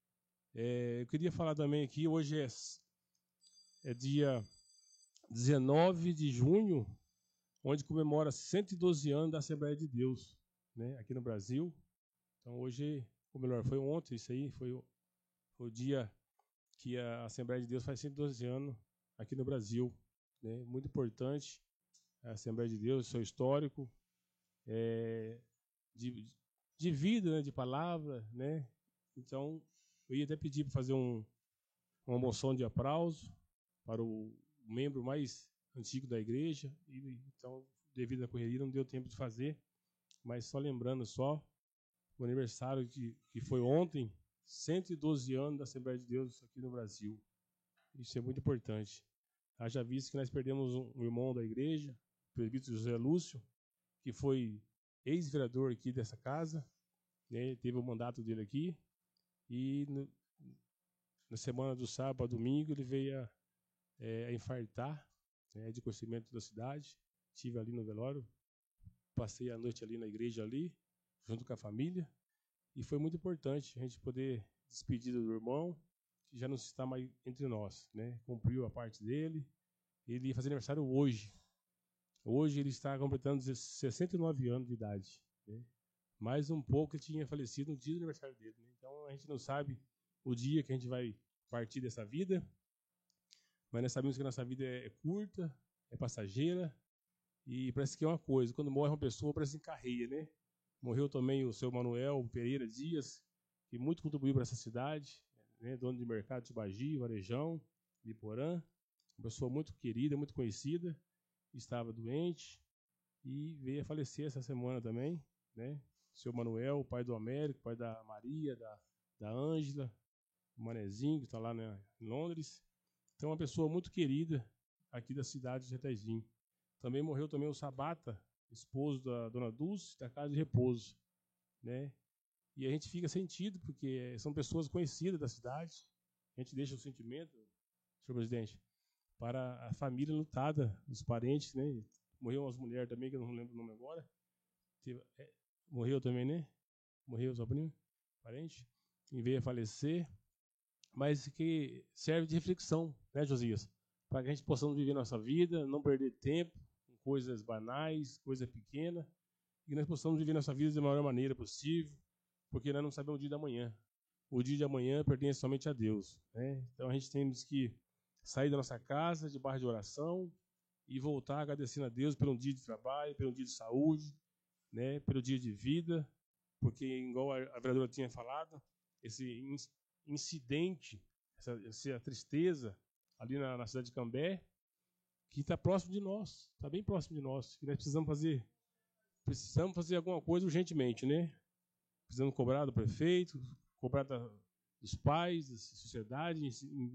Eu queria falar também aqui, hoje é dia 19 de junho, onde comemora 112 anos da Assembleia de Deus, né, aqui no Brasil. Então, hoje, ou melhor, foi ontem, isso aí, foi o dia que a Assembleia de Deus faz 112 anos aqui no Brasil, né, muito importante, a Assembleia de Deus, seu histórico. de vida, né, de palavra, né? Então, eu ia até pedir para fazer uma moção de aplauso para o membro mais antigo da igreja, e então, devido à correria, não deu tempo de fazer, mas só lembrando o aniversário que foi ontem, 112 anos da Assembleia de Deus aqui no Brasil. Isso é muito importante. Haja visto que nós perdemos um irmão da igreja, o presbítero José Lúcio, que foi ex-vereador aqui dessa casa, né, teve o mandato dele aqui, e na semana do sábado a domingo ele veio a infartar, né, de conhecimento da cidade. Estive ali no velório, passei a noite ali na igreja ali, junto com a família, e foi muito importante a gente poder despedir do irmão, que já não está mais entre nós, né? Cumpriu a parte dele. Ele ia fazer aniversário hoje. Hoje ele está completando 69 anos de idade, né? Mais um pouco ele tinha falecido no dia do aniversário dele, né? Então a gente não sabe o dia que a gente vai partir dessa vida, mas nós sabemos que a nossa vida é curta, é passageira, e parece que é uma coisa, quando morre uma pessoa parece que encarreia, né? Morreu também o seu Manuel Pereira Dias, que muito contribuiu para essa cidade, né? Dono de mercado de Bagi, Varejão, Biporã, uma pessoa muito querida, muito conhecida, estava doente e veio a falecer essa semana também, né? O seu Manuel, o pai do Américo, pai da Maria, da Ângela, o Manezinho, que está lá em Londres. Então, uma pessoa muito querida aqui da cidade de Jataizinho. Também morreu também o Sabata, esposo da dona Dulce, da Casa de Repouso, né? E a gente fica sentido, porque são pessoas conhecidas da cidade. A gente deixa o sentimento, senhor presidente, para a família lutada, os parentes, né? Morreu umas mulheres também, que eu não lembro o nome agora. Morreu também, né? Morreu o sobrinho, parente, e veio a falecer. Mas que serve de reflexão, né, Josias? Para que a gente possamos viver nossa vida, não perder tempo com coisas banais, coisa pequena, e que nós possamos viver nossa vida da melhor maneira possível, porque nós não sabemos o dia da manhã. O dia de amanhã pertence somente a Deus, né? Então a gente temos que sair da nossa casa debaixo de oração e voltar agradecendo a Deus pelo dia de trabalho, pelo dia de saúde, né? Pelo dia de vida, porque, igual a vereadora tinha falado, esse incidente, essa tristeza ali na cidade de Cambé, que está próximo de nós, está bem próximo de nós, que nós precisamos fazer alguma coisa urgentemente, né? Precisamos cobrar do prefeito, cobrar dos pais, da sociedade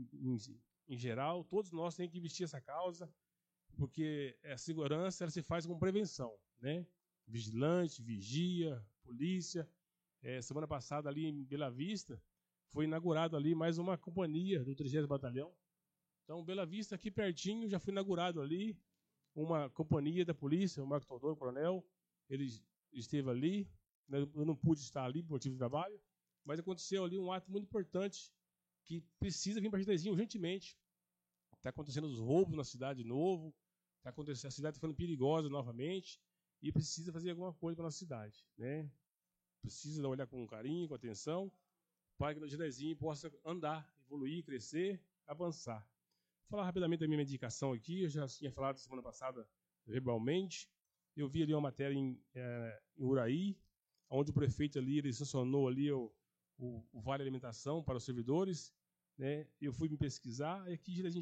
em geral. Todos nós temos que vestir essa causa, porque a segurança ela se faz com prevenção, né? Vigilante, vigia, polícia. Semana passada ali em Bela Vista foi inaugurado ali mais uma companhia do 30º Batalhão. Então, Bela Vista, aqui pertinho, já foi inaugurado ali uma companhia da polícia, o Marco Teodoro, coronel, ele esteve ali. Eu não pude estar ali por motivo de trabalho, mas aconteceu ali um ato muito importante que precisa vir para Jataizinho urgentemente. Está acontecendo os roubos na cidade de novo, a cidade está ficando perigosa novamente e precisa fazer alguma coisa para a nossa cidade, né? Precisa olhar com carinho, com atenção, para que o Jataizinho possa andar, evoluir, crescer, avançar. Vou falar rapidamente da minha indicação aqui, eu já tinha falado semana passada verbalmente. Eu vi ali uma matéria em Uraí, onde o prefeito ali ele sancionou ali o Vale Alimentação para os servidores, né? Eu fui me pesquisar e aqui Jataizinho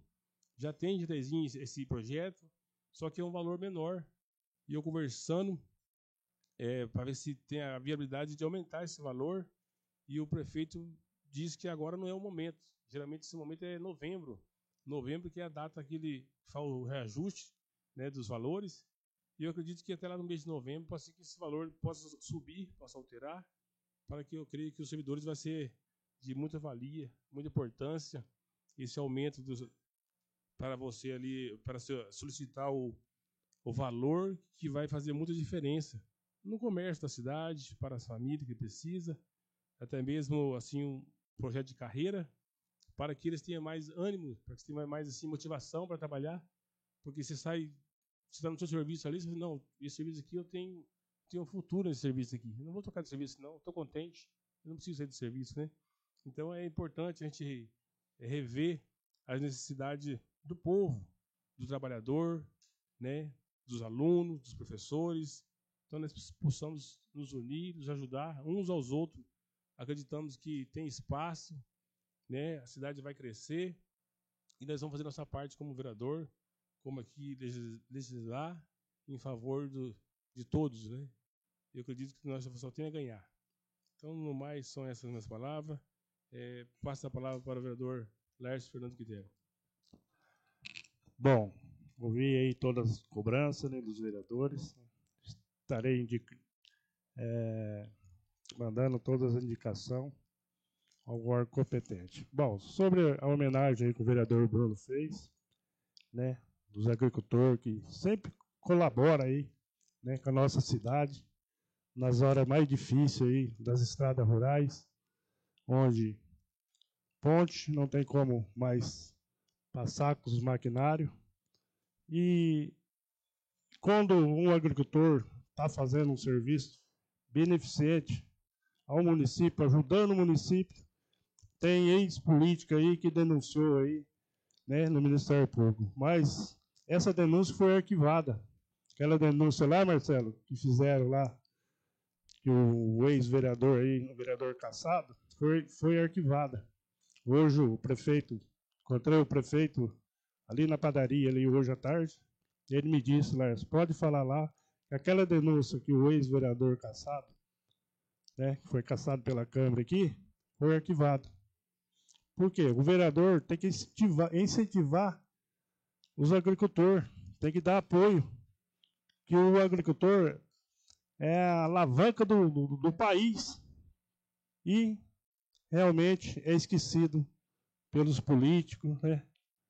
já tem Jataizinho esse projeto, só que é um valor menor. E eu conversando para ver se tem a viabilidade de aumentar esse valor, e o prefeito diz que agora não é o momento. Geralmente esse momento é novembro que é a data que ele faz o reajuste, né, dos valores, e eu acredito que até lá no mês de novembro pode ser que esse valor possa subir, possa alterar, para que eu creio que os servidores vai ser de muita valia, muita importância, esse aumento para você ali, para solicitar o valor que vai fazer muita diferença no comércio da cidade, para as famílias que precisa, até mesmo assim um projeto de carreira, para que eles tenham mais ânimo, para que eles tenham mais assim, motivação para trabalhar, porque você está no seu serviço ali, você diz, não, esse serviço aqui eu tenho um futuro nesse serviço aqui, eu não vou trocar de serviço não, estou contente, eu não preciso sair de serviço, né? Então é importante a gente rever as necessidades do povo, do trabalhador, né, dos alunos, dos professores, Então, nós possamos nos unir, nos ajudar uns aos outros. Acreditamos que tem espaço, né? A cidade vai crescer e nós vamos fazer nossa parte como vereador, como aqui legislar em favor de todos, né? Eu acredito que nós só tem a ganhar. Então, no mais, são essas minhas palavras. Passo a palavra para o vereador Laércio Fernando Quitério. Bom, ouvi aí todas as cobranças, né, dos vereadores. Estarei mandando todas as indicações ao órgão competente. Bom, sobre a homenagem aí que o vereador Bruno fez, né, dos agricultores que sempre colaboram aí, né, com a nossa cidade, nas horas mais difíceis aí das estradas rurais, onde ponte não tem como mais passar com os maquinários. E quando um agricultor está fazendo um serviço beneficente ao município, ajudando o município, tem ex-política aí que denunciou aí, né, no Ministério Público. Mas essa denúncia foi arquivada. Aquela denúncia lá, Marcelo, que fizeram lá, que o ex-vereador aí, o vereador Cassado, foi arquivada. Hoje o prefeito, encontrei o prefeito ali na padaria, ali hoje à tarde, ele me disse, Lércio, pode falar lá, que aquela denúncia que o ex-vereador Cassado, né, que foi cassado pela Câmara aqui, foi arquivado. Por quê? O vereador tem que incentivar os agricultores, tem que dar apoio, que o agricultor é a alavanca do país e realmente é esquecido pelos políticos, né?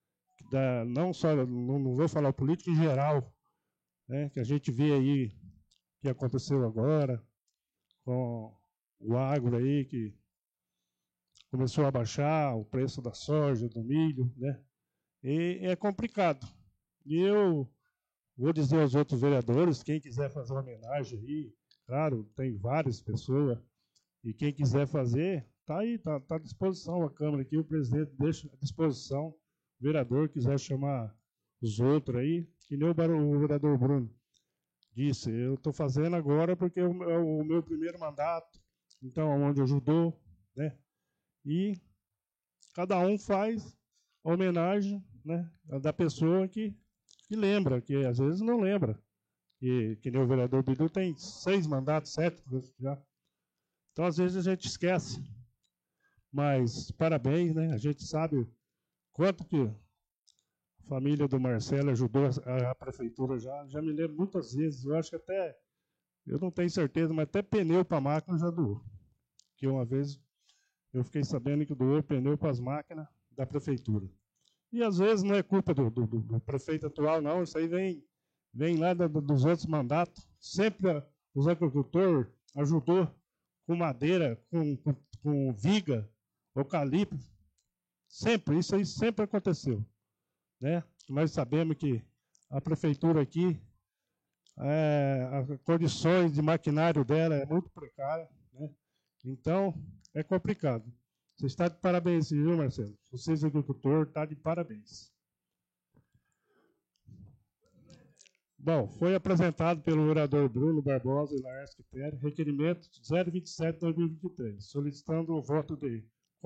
Não só, não vou falar o político em geral, né? Que a gente vê aí que aconteceu agora com o agro aí, que começou a baixar o preço da soja, do milho, né? E é complicado. E eu vou dizer aos outros vereadores, quem quiser fazer uma homenagem aí, claro, tem várias pessoas, e quem quiser fazer, está aí, está à disposição a Câmara aqui, o presidente deixa à disposição, o vereador quiser chamar os outros aí, que nem o vereador Bruno disse, eu estou fazendo agora porque é o meu primeiro mandato, então, onde ajudou, né? E cada um faz a homenagem, né, da pessoa que lembra, que às vezes não lembra. Que nem o vereador Bidu tem 6 mandatos, 7 já. Então, às vezes, a gente esquece. Mas, parabéns, né? A gente sabe quanto que a família do Marcelo ajudou a prefeitura já. Já me lembro muitas vezes. Eu acho que até, eu não tenho certeza, mas até pneu para a máquina já doou. Que uma vez eu fiquei sabendo que doou pneu para as máquinas da prefeitura. E, às vezes, não é culpa do prefeito atual, não. Isso aí vem lá dos outros mandatos. Sempre os agricultores ajudou com madeira, com viga, eucalipto. Sempre, isso aí sempre aconteceu. Né? Nós sabemos que a prefeitura aqui, as condições de maquinário dela é muito precária. Né? Então, é complicado. Você está de parabéns, viu, Marcelo? Vocês, agricultor, está de parabéns. Bom, foi apresentado pelo vereador Bruno Barbosa e Laércio Quitério requerimento 027/2023, solicitando o voto de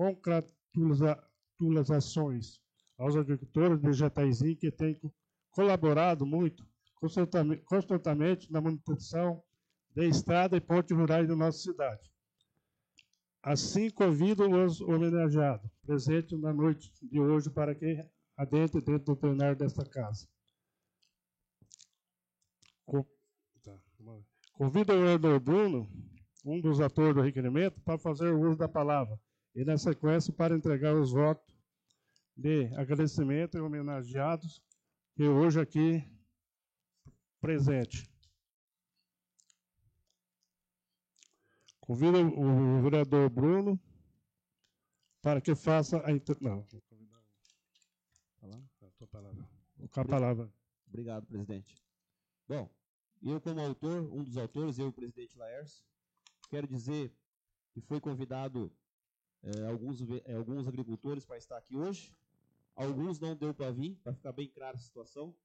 congratulações aos agricultores de Jataizinho que têm colaborado muito constantemente na manutenção da estrada e pontes rurais da nossa cidade. Assim, convido os homenageados presentes na noite de hoje para que adentre dentro do plenário desta casa. Convido o vereador Bruno, um dos atores do requerimento, para fazer o uso da palavra e, na sequência, para entregar os votos de agradecimento e homenageados que hoje aqui presente. Convido o vereador Bruno para que faça a... Não, vou convidar... Com a palavra. Obrigado, presidente. Bom, eu como autor, um dos autores, eu e o presidente Laércio, quero dizer que foi convidado alguns agricultores para estar aqui hoje. Alguns não deu para vir, para ficar bem clara a situação.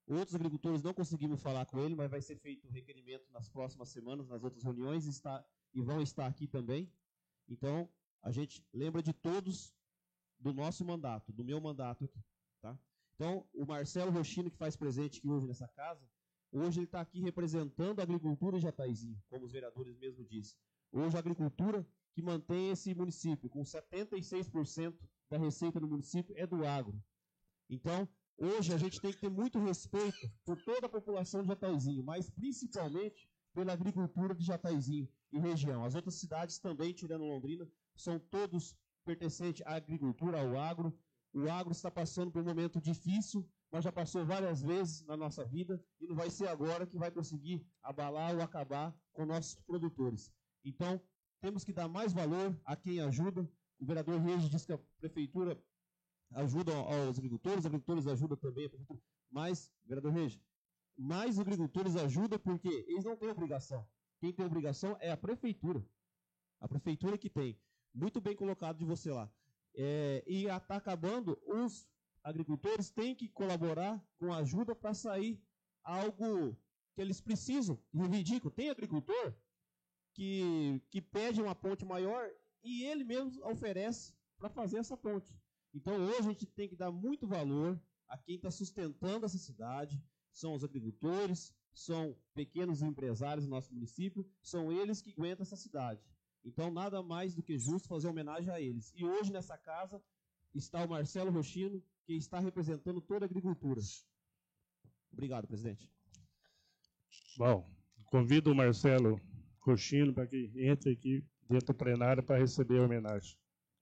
Outros agricultores não conseguimos falar com ele, mas vai ser feito o requerimento nas próximas semanas, nas outras reuniões, e vão estar aqui também. Então, a gente lembra de todos do nosso mandato, do meu mandato aqui. Tá? Então, o Marcelo Rochino, que faz presente aqui hoje nessa casa, hoje ele está aqui representando a agricultura de Jataizinho, como os vereadores mesmo disseram. Hoje a agricultura que mantém esse município, com 76% da receita do município é do agro. Então, hoje a gente tem que ter muito respeito por toda a população de Jataizinho, mas principalmente pela agricultura de Jataizinho e região. As outras cidades também, tirando Londrina, são todos pertencentes à agricultura, ao agro. O agro está passando por um momento difícil, mas já passou várias vezes na nossa vida e não vai ser agora que vai conseguir abalar ou acabar com nossos produtores. Então, temos que dar mais valor a quem ajuda. O vereador Regis disse que a prefeitura ajuda aos agricultores, os agricultores ajudam também a prefeitura. Mas, vereador Regis, mais agricultores ajudam porque eles não têm obrigação. Quem tem obrigação é a prefeitura. A prefeitura que tem. Muito bem colocado de você lá. E está acabando, os agricultores têm que colaborar com a ajuda para sair algo que eles precisam. Ridículo. Tem agricultor que pede uma ponte maior e ele mesmo oferece para fazer essa ponte. Então, hoje a gente tem que dar muito valor a quem está sustentando essa cidade, são os agricultores, são pequenos empresários do nosso município, são eles que aguentam essa cidade. Então, nada mais do que justo fazer homenagem a eles. E hoje, nessa casa, está o Marcelo Rochino, que está representando toda a agricultura. Obrigado, presidente. Bom, convido o Marcelo Rochino para que entre aqui dentro do plenário para receber a homenagem.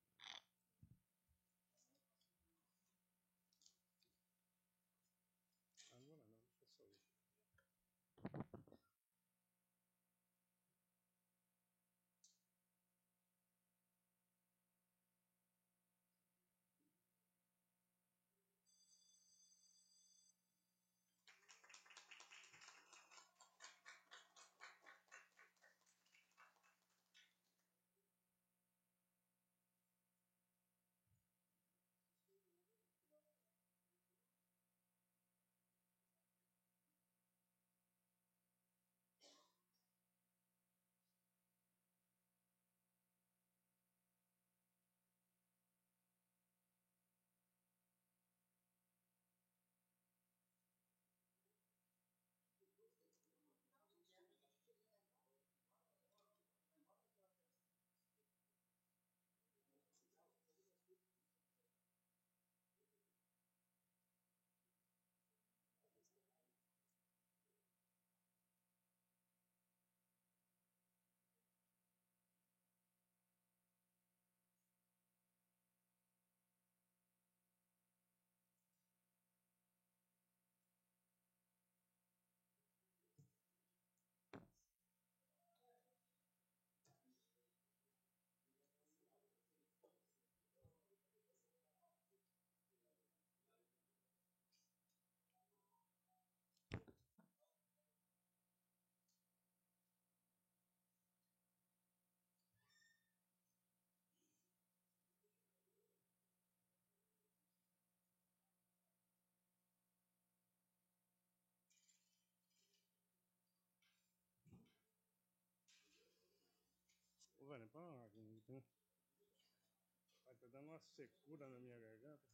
Vai estar dando uma secura na minha garganta.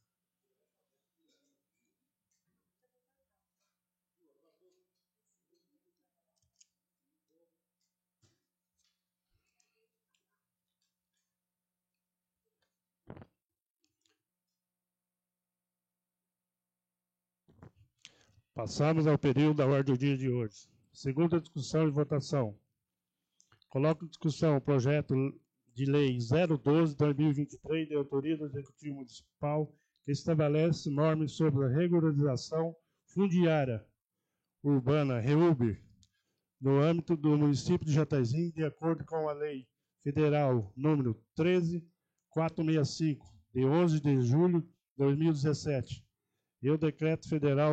Passamos ao período da ordem do dia de hoje. Segunda discussão e votação. Coloco em discussão o projeto de lei 012/2023, de autoria do Executivo Municipal, que estabelece normas sobre a regularização fundiária urbana, REUB, no âmbito do município de Jataizinho, de acordo com a Lei Federal número 13.465, de 11 de julho de 2017, e o Decreto Federal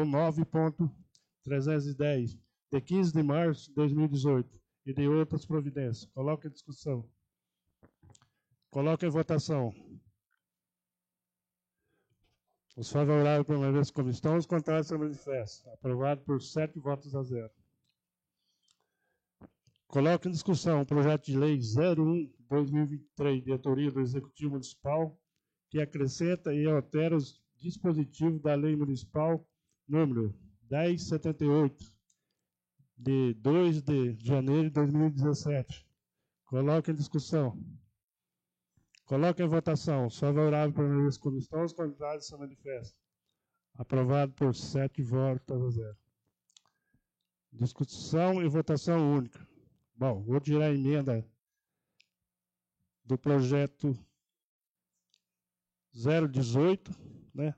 9.310, de 15 de março de 2018, e de outras providências. Coloque em discussão. Coloque em votação. Os favoráveis permanecem como estão, os contrários se manifestam. Aprovado por 7 votos a 0. Coloco em discussão o projeto de lei 01/2023, de autoria do Executivo Municipal, que acrescenta e altera os dispositivos da Lei Municipal número 1078, de 2 de janeiro de 2017. Coloque em discussão. Coloque em votação. Os favoráveis permanecem como estão, os contrários se manifestam. Aprovado por 7 votos a 0. Discussão e votação única. Bom, vou tirar a emenda do projeto 018, né?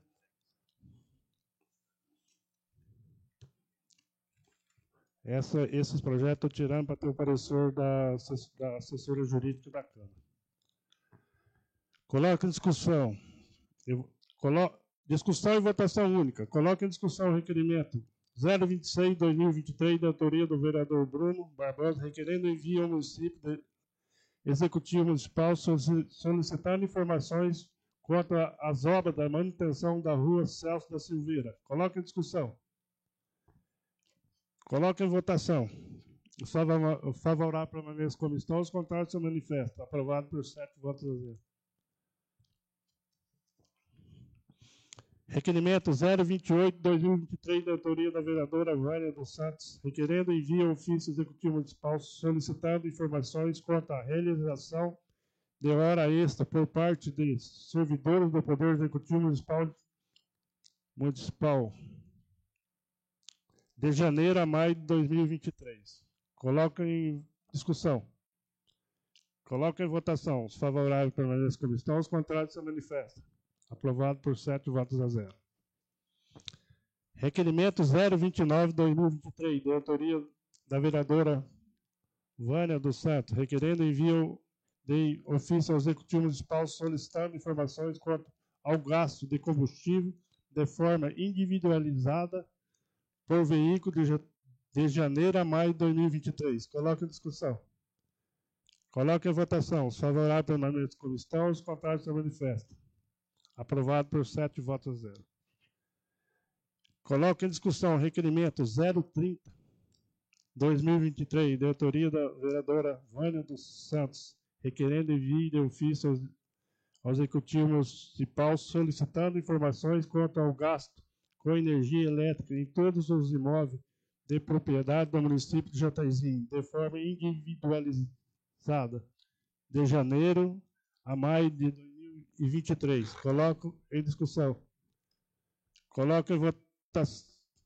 Esses projetos estou tirando para ter o parecer da assessora jurídica da Câmara. Coloque em discussão. Discussão e votação única. Coloque em discussão o requerimento 026/2023, da autoria do vereador Bruno Barbosa, requerendo envio ao município executivo municipal solicitando informações quanto às obras da manutenção da rua Celso da Silveira. Coloque em discussão. Coloque em votação. O favorável permanece como estão, os contrários se manifestam. Aprovado por 7 votos a 0. Requerimento 028/2023, da autoria da vereadora Vânia dos Santos, requerendo envio ao ofício executivo municipal solicitando informações quanto à realização de hora extra por parte de servidores do Poder Executivo Municipal de janeiro a maio de 2023. Coloca em discussão. Coloca em votação. Os favoráveis permanecem como estão, os contrários se manifestam. Aprovado por 7 votos a 0. Requerimento 029/2023, de autoria da vereadora Vânia dos Santos, requerendo envio de ofício ao Executivo Municipal solicitando informações quanto ao gasto de combustível de forma individualizada por veículo de janeiro a maio de 2023. Coloque em discussão. Coloque em votação. Os favoráveis permanecem como estão, os contrários se manifestam. Aprovado por 7 votos a 0. Coloque em discussão o requerimento 030/2023, de autoria da vereadora Vânia dos Santos, requerendo envio de ofício ao Executivo Municipal solicitando informações quanto ao gasto com energia elétrica em todos os imóveis de propriedade do município de Jataizinho, de forma individualizada, de janeiro a maio de 2023. Coloco em discussão. Coloco em votação.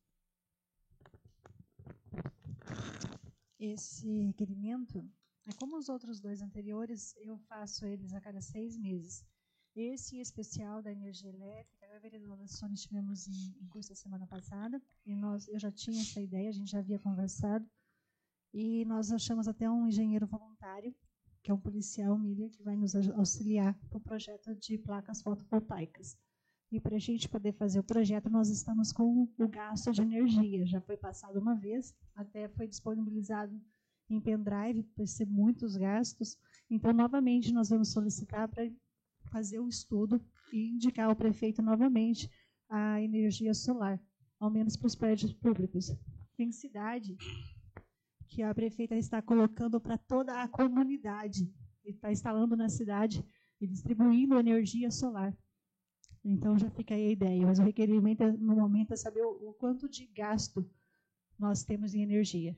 Esse requerimento, como os outros dois anteriores, eu faço eles a cada 6 meses. Esse em especial da energia elétrica, eu e a vereadora Sônia estivemos em curso a semana passada, e eu já tinha essa ideia, a gente já havia conversado, e nós achamos até um engenheiro voluntário, que é um policial, Miller, que vai nos auxiliar no projeto de placas fotovoltaicas. E para a gente poder fazer o projeto, nós estamos com o gasto de energia. Já foi passado uma vez, até foi disponibilizado em pendrive, vai ser muitos gastos. Então, novamente, nós vamos solicitar para fazer o estudo e indicar ao prefeito novamente a energia solar, ao menos para os prédios públicos. Tem cidade que a prefeita está colocando para toda a comunidade, e está instalando na cidade e distribuindo energia solar. Então, já fica aí a ideia, mas o requerimento, no momento, é saber o quanto de gasto nós temos em energia.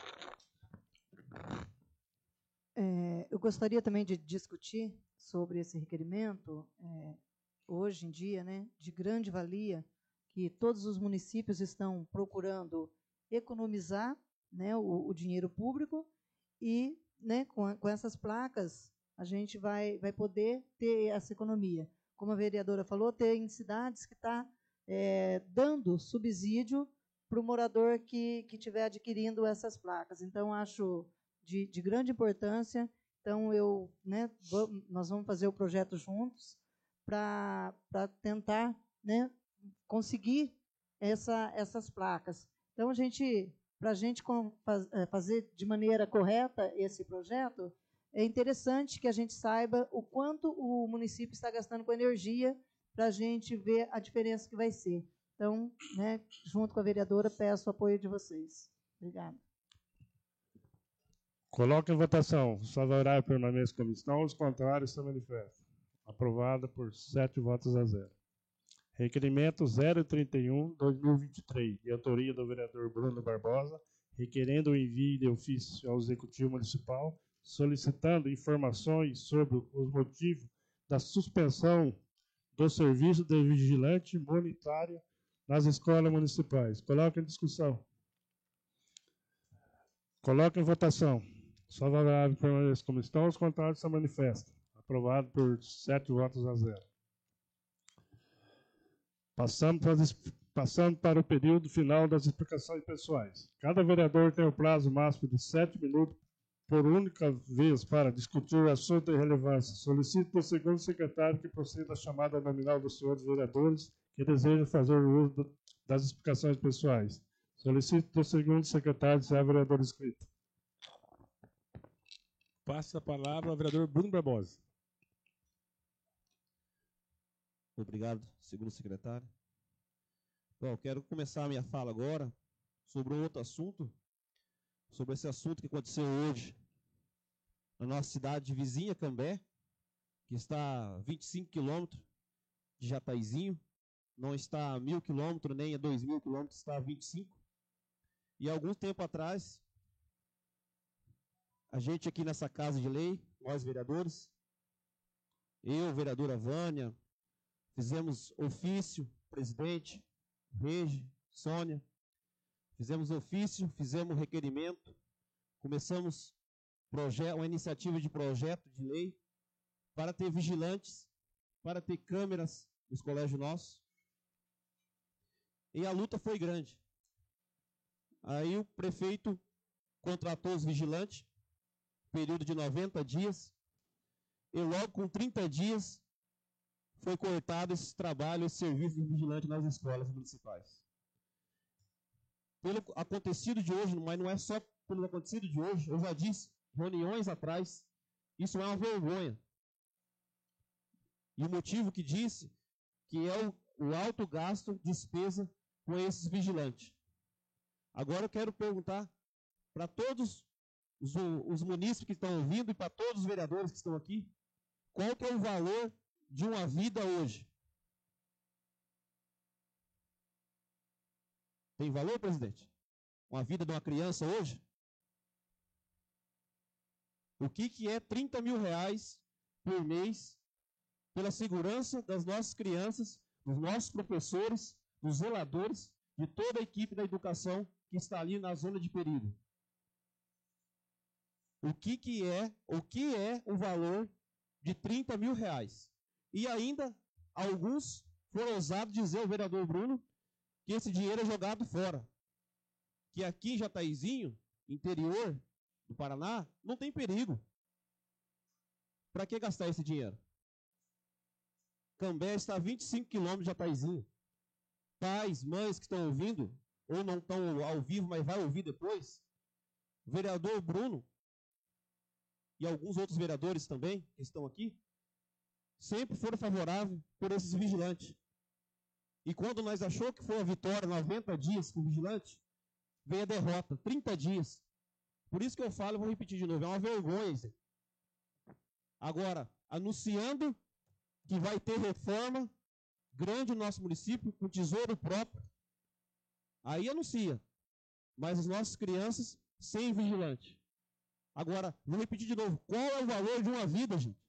Eu gostaria também de discutir sobre esse requerimento, hoje em dia, né, de grande valia, que todos os municípios estão procurando economizar, né, o dinheiro público e, né, com essas placas a gente vai poder ter essa economia. Como a vereadora falou, tem cidades que está dando subsídio para o morador que estiver adquirindo essas placas. Então, acho de grande importância. Então, nós vamos fazer o projeto juntos para tentar, né, conseguir essas placas. Então, para a gente fazer de maneira correta esse projeto, é interessante que a gente saiba o quanto o município está gastando com energia para a gente ver a diferença que vai ser. Então, né, junto com a vereadora, peço o apoio de vocês. Obrigada. Coloque em votação. Os favoráveis permanecem como estão, os contrários se manifestam. Aprovada por 7 votos a 0. Requerimento 031/2023, de autoria do vereador Bruno Barbosa, requerendo o envio de ofício ao Executivo Municipal, solicitando informações sobre os motivos da suspensão do serviço de vigilante monetário nas escolas municipais. Coloque em discussão. Coloque em votação. Os favoráveis permanecem como estão, os contrários se manifestam. Aprovado por 7 votos a 0. Passando para o período final das explicações pessoais. Cada vereador tem o prazo máximo de 7 minutos por única vez para discutir o assunto de relevância. Solicito do segundo secretário que proceda à chamada nominal dos senhores vereadores que desejam fazer o uso das explicações pessoais. Solicito do segundo secretário se há vereador inscrito. Passa a palavra ao vereador Bruno Barbosa. Obrigado, segundo secretário. Bom, quero começar a minha fala agora sobre um outro assunto, sobre esse assunto que aconteceu hoje na nossa cidade vizinha, Cambé, que está a 25 quilômetros de Jataizinho, não está a 1.000 quilômetros nem a 2.000 quilômetros, está a 25. E algum tempo atrás, a gente aqui nessa Casa de Lei, nós vereadores, eu, vereadora Vânia, fizemos ofício, presidente, Regi, Sônia, fizemos ofício, fizemos requerimento, começamos uma iniciativa de projeto de lei para ter vigilantes, para ter câmeras nos colégios nossos. E a luta foi grande. Aí o prefeito contratou os vigilantes, período de 90 dias, e logo com 30 dias foi cortado esse trabalho, esse serviço de vigilante nas escolas municipais. Pelo acontecido de hoje, mas não é só pelo acontecido de hoje, eu já disse, reuniões atrás, isso é uma vergonha. E o motivo que disse, que é o alto gasto, despesa com esses vigilantes. Agora eu quero perguntar para todos os munícipes que estão ouvindo e para todos os vereadores que estão aqui, qual que é o valor de uma vida hoje? Tem valor, presidente? Uma vida de uma criança hoje? O que é 30 mil reais por mês pela segurança das nossas crianças, dos nossos professores, dos zeladores, de toda a equipe da educação que está ali na zona de perigo? O que é o valor de 30 mil reais? E ainda, alguns foram ousados dizer, o vereador Bruno, que esse dinheiro é jogado fora. Que aqui em Jataizinho, interior do Paraná, não tem perigo. Para que gastar esse dinheiro? Cambé está a 25 quilômetros de Jataizinho. Pais, mães que estão ouvindo, ou não estão ao vivo, mas vai ouvir depois, o vereador Bruno e alguns outros vereadores também, que estão aqui, sempre foram favoráveis por esses vigilantes. E quando nós achou que foi a vitória, 90 dias com o vigilante, veio a derrota, 30 dias. Por isso que eu falo, eu vou repetir de novo, é uma vergonha isso. Agora, anunciando que vai ter reforma grande no nosso município, com tesouro próprio, aí anuncia. Mas as nossas crianças sem vigilante. Agora, vou repetir de novo, qual é o valor de uma vida, gente?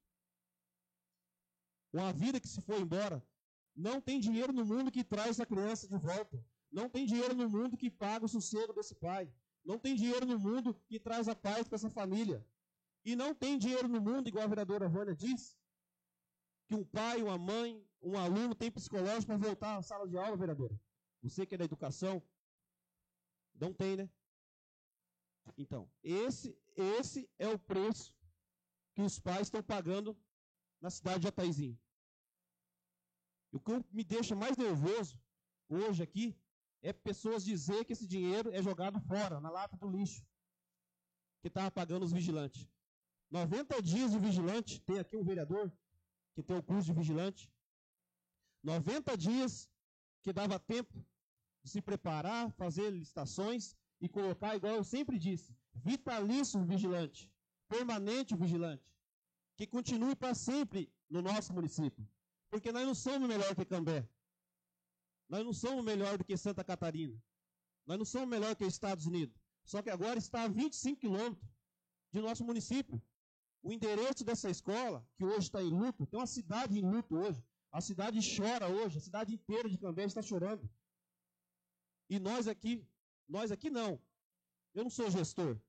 Uma vida que se foi embora. Não tem dinheiro no mundo que traz essa criança de volta. Não tem dinheiro no mundo que paga o sossego desse pai. Não tem dinheiro no mundo que traz a paz para essa família. E não tem dinheiro no mundo, igual a vereadora Vânia disse, que um pai, uma mãe, um aluno tem psicológico para voltar à sala de aula, vereadora. Você que é da educação, não tem, né? Então, esse é o preço que os pais estão pagando na cidade de Jataizinho. E o que me deixa mais nervoso hoje aqui é pessoas dizer que esse dinheiro é jogado fora, na lata do lixo, que estava pagando os vigilantes. 90 dias de vigilante, tem aqui um vereador que tem o curso de vigilante. 90 dias que dava tempo de se preparar, fazer licitações e colocar, igual eu sempre disse, vitalício vigilante, permanente vigilante, que continue para sempre no nosso município. Porque nós não somos melhor que Cambé. Nós não somos melhor do que Santa Catarina. Nós não somos melhor que Estados Unidos. Só que agora está a 25 quilômetros de nosso município. O endereço dessa escola, que hoje está em luto, tem uma cidade em luto hoje. A cidade chora hoje, a cidade inteira de Cambé está chorando. E nós aqui não. Eu não sou gestor.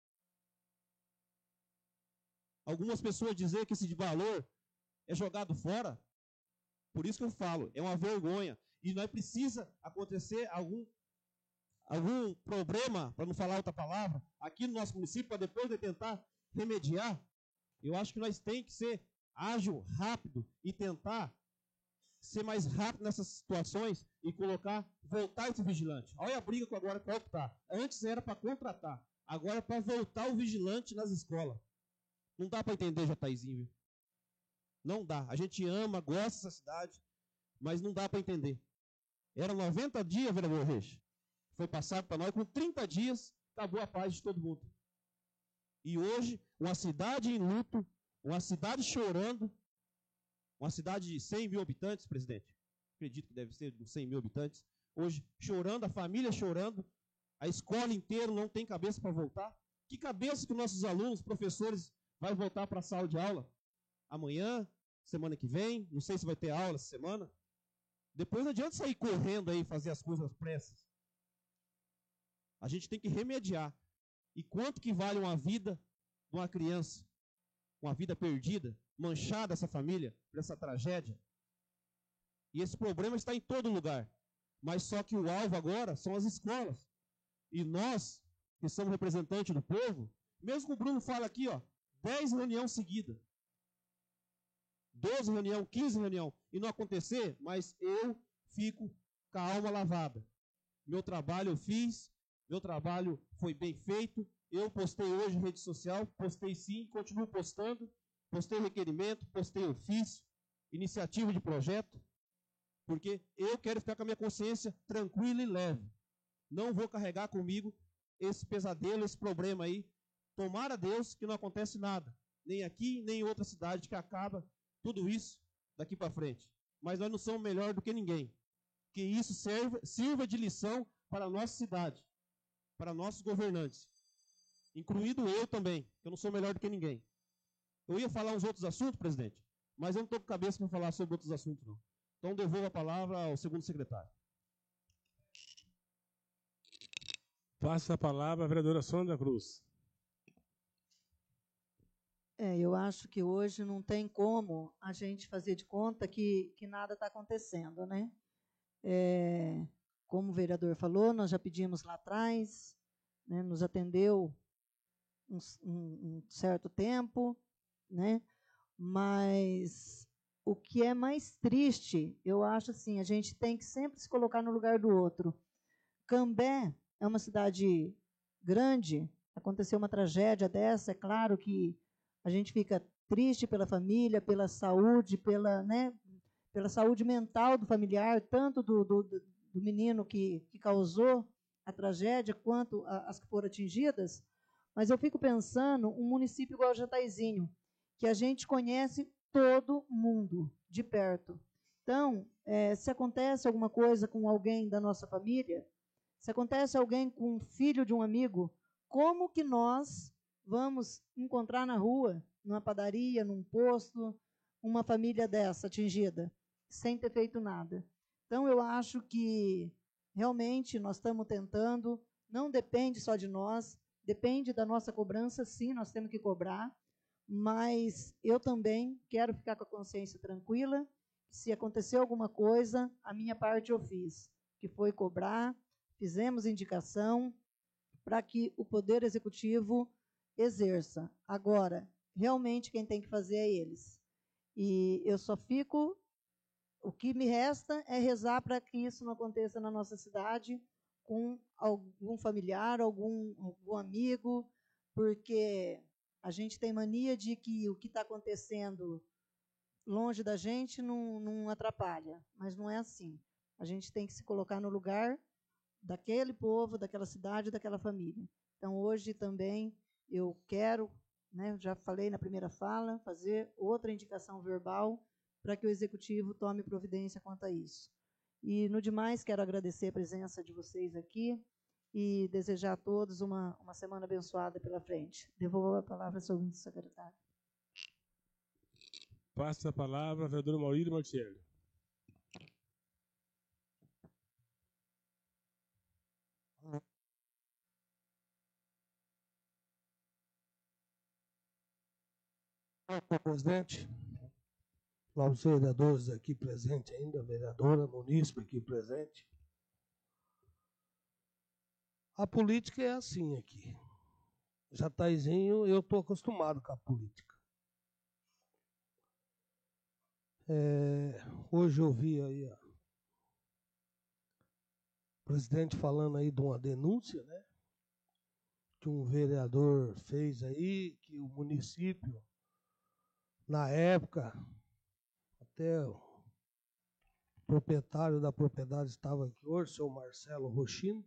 Algumas pessoas dizem que esse valor é jogado fora. Por isso que eu falo, é uma vergonha. E nós precisa acontecer algum problema, para não falar outra palavra, aqui no nosso município, para depois de tentar remediar. Eu acho que nós temos que ser ágil, rápido e tentar ser mais rápido nessas situações e voltar esse vigilante. Olha a briga que agora está optar. Antes era para contratar, agora é para voltar o vigilante nas escolas. Não dá para entender, Jataizinho. Não dá. A gente ama, gosta dessa cidade, mas não dá para entender. Era 90 dias, vereador Reis. Foi passado para nós, com 30 dias, acabou a paz de todo mundo. E hoje, uma cidade em luto, uma cidade chorando, uma cidade de 100 mil habitantes, presidente, acredito que deve ser de 100 mil habitantes, hoje chorando, a família chorando, a escola inteira não tem cabeça para voltar. Que cabeça que nossos alunos, professores, vai voltar para a sala de aula? Amanhã, semana que vem, não sei se vai ter aula essa semana. Depois não adianta sair correndo aí e fazer as coisas às pressas. A gente tem que remediar. E quanto que vale uma vida de uma criança? Uma vida perdida, manchada essa família, por essa tragédia? E esse problema está em todo lugar. Mas só que o alvo agora são as escolas. E nós, que somos representantes do povo, mesmo que o Bruno fala aqui, 10 reuniões seguidas, 12 reuniões, 15 reuniões, e não acontecer, mas eu fico com a alma lavada. Meu trabalho eu fiz, meu trabalho foi bem feito, eu postei hoje em rede social, postei sim, continuo postando, postei requerimento, postei ofício, iniciativa de projeto, porque eu quero ficar com a minha consciência tranquila e leve. Não vou carregar comigo esse pesadelo, esse problema aí. Tomara a Deus que não acontece nada, nem aqui, nem em outra cidade, que acaba tudo isso daqui para frente. Mas nós não somos melhor do que ninguém. Que isso sirva de lição para a nossa cidade, para nossos governantes, incluído eu também, que eu não sou melhor do que ninguém. Eu ia falar uns outros assuntos, presidente, mas eu não estou com cabeça para falar sobre outros assuntos, não. Então, devolvo a palavra ao segundo secretário. Passa a palavra à vereadora Sônia Cruz. Eu acho que hoje não tem como a gente fazer de conta que nada está acontecendo, né? Como o vereador falou, nós já pedimos lá atrás, né, nos atendeu um certo tempo, né? Mas o que é mais triste, eu acho assim, a gente tem que sempre se colocar no lugar do outro. Cambé é uma cidade grande, aconteceu uma tragédia dessa, é claro que a gente fica triste pela família, pela saúde, pela saúde mental do familiar, tanto do menino que causou a tragédia, quanto as que foram atingidas. Mas eu fico pensando, um município igual Jataizinho, que a gente conhece todo mundo de perto. Então, se acontece alguma coisa com alguém da nossa família, se acontece alguém com um filho de um amigo, como que nós vamos encontrar na rua, numa padaria, num posto, uma família dessa atingida, sem ter feito nada? Então, eu acho que realmente nós estamos tentando, não depende só de nós, depende da nossa cobrança, sim, nós temos que cobrar, mas eu também quero ficar com a consciência tranquila. Se acontecer alguma coisa, a minha parte eu fiz, que foi cobrar, fizemos indicação para que o Poder Executivo exerça. Agora, realmente quem tem que fazer é eles. E eu só fico, o que me resta é rezar para que isso não aconteça na nossa cidade, com algum familiar, algum amigo, porque a gente tem mania de que o que está acontecendo longe da gente não atrapalha, mas não é assim. A gente tem que se colocar no lugar daquele povo, daquela cidade, daquela família. Então, hoje também eu quero, né, já falei na primeira fala, fazer outra indicação verbal para que o Executivo tome providência quanto a isso. E, no demais, quero agradecer a presença de vocês aqui e desejar a todos uma semana abençoada pela frente. Devolvo a palavra ao seu secretário. Passa a palavra ao vereador Maurílio Martielli. Senhor presidente, novos vereadores aqui presentes ainda, vereadora, munícipe aqui presente. A política é assim aqui. Jataizinho, eu estou acostumado com a política. Hoje eu vi aí o presidente falando aí de uma denúncia, né? Que um vereador fez aí, que o município, na época, até o proprietário da propriedade estava aqui hoje, o senhor Marcelo Rochino,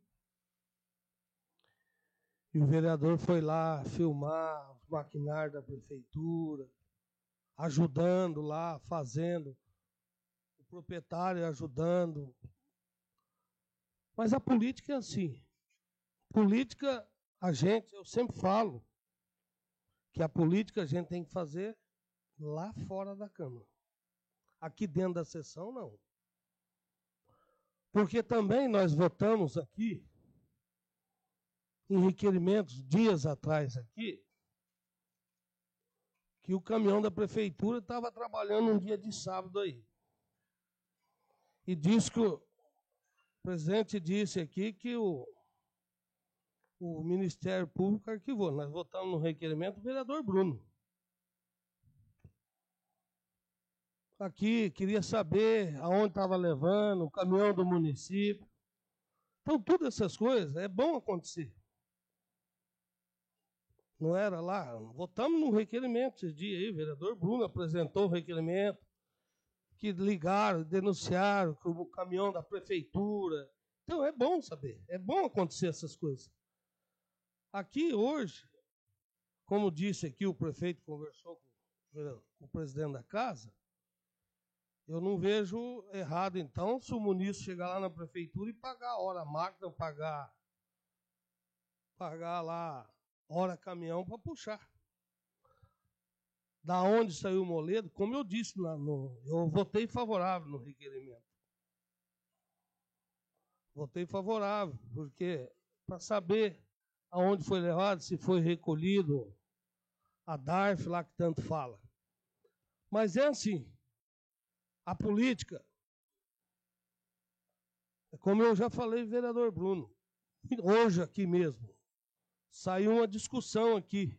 e o vereador foi lá filmar os maquinários da prefeitura, ajudando lá, fazendo, o proprietário ajudando. Mas a política é assim. Política, eu sempre falo que a política a gente tem que fazer lá fora da Câmara. Aqui dentro da sessão, não. Porque também nós votamos aqui, em requerimentos, dias atrás aqui, que o caminhão da prefeitura estava trabalhando um dia de sábado aí. E disse que o presidente disse aqui que o Ministério Público arquivou. Nós votamos no requerimento do vereador Bruno. Aqui, queria saber aonde estava levando, o caminhão do município. Então, todas essas coisas é bom acontecer. Não era lá, votamos no requerimento esses dias aí, o vereador Bruno apresentou o requerimento, que ligaram, denunciaram que o caminhão da prefeitura. Então, é bom saber, é bom acontecer essas coisas. Aqui, hoje, como disse aqui, o prefeito conversou com o presidente da casa, eu não vejo errado, então, se o munícipe chegar lá na prefeitura e pagar a hora máquina, pagar lá hora caminhão para puxar. Da onde saiu o Moledo, como eu disse, eu votei favorável no requerimento. Votei favorável, porque para saber aonde foi levado, se foi recolhido, a DARF lá que tanto fala. Mas é assim, a política, como eu já falei, vereador Bruno, hoje aqui mesmo, saiu uma discussão aqui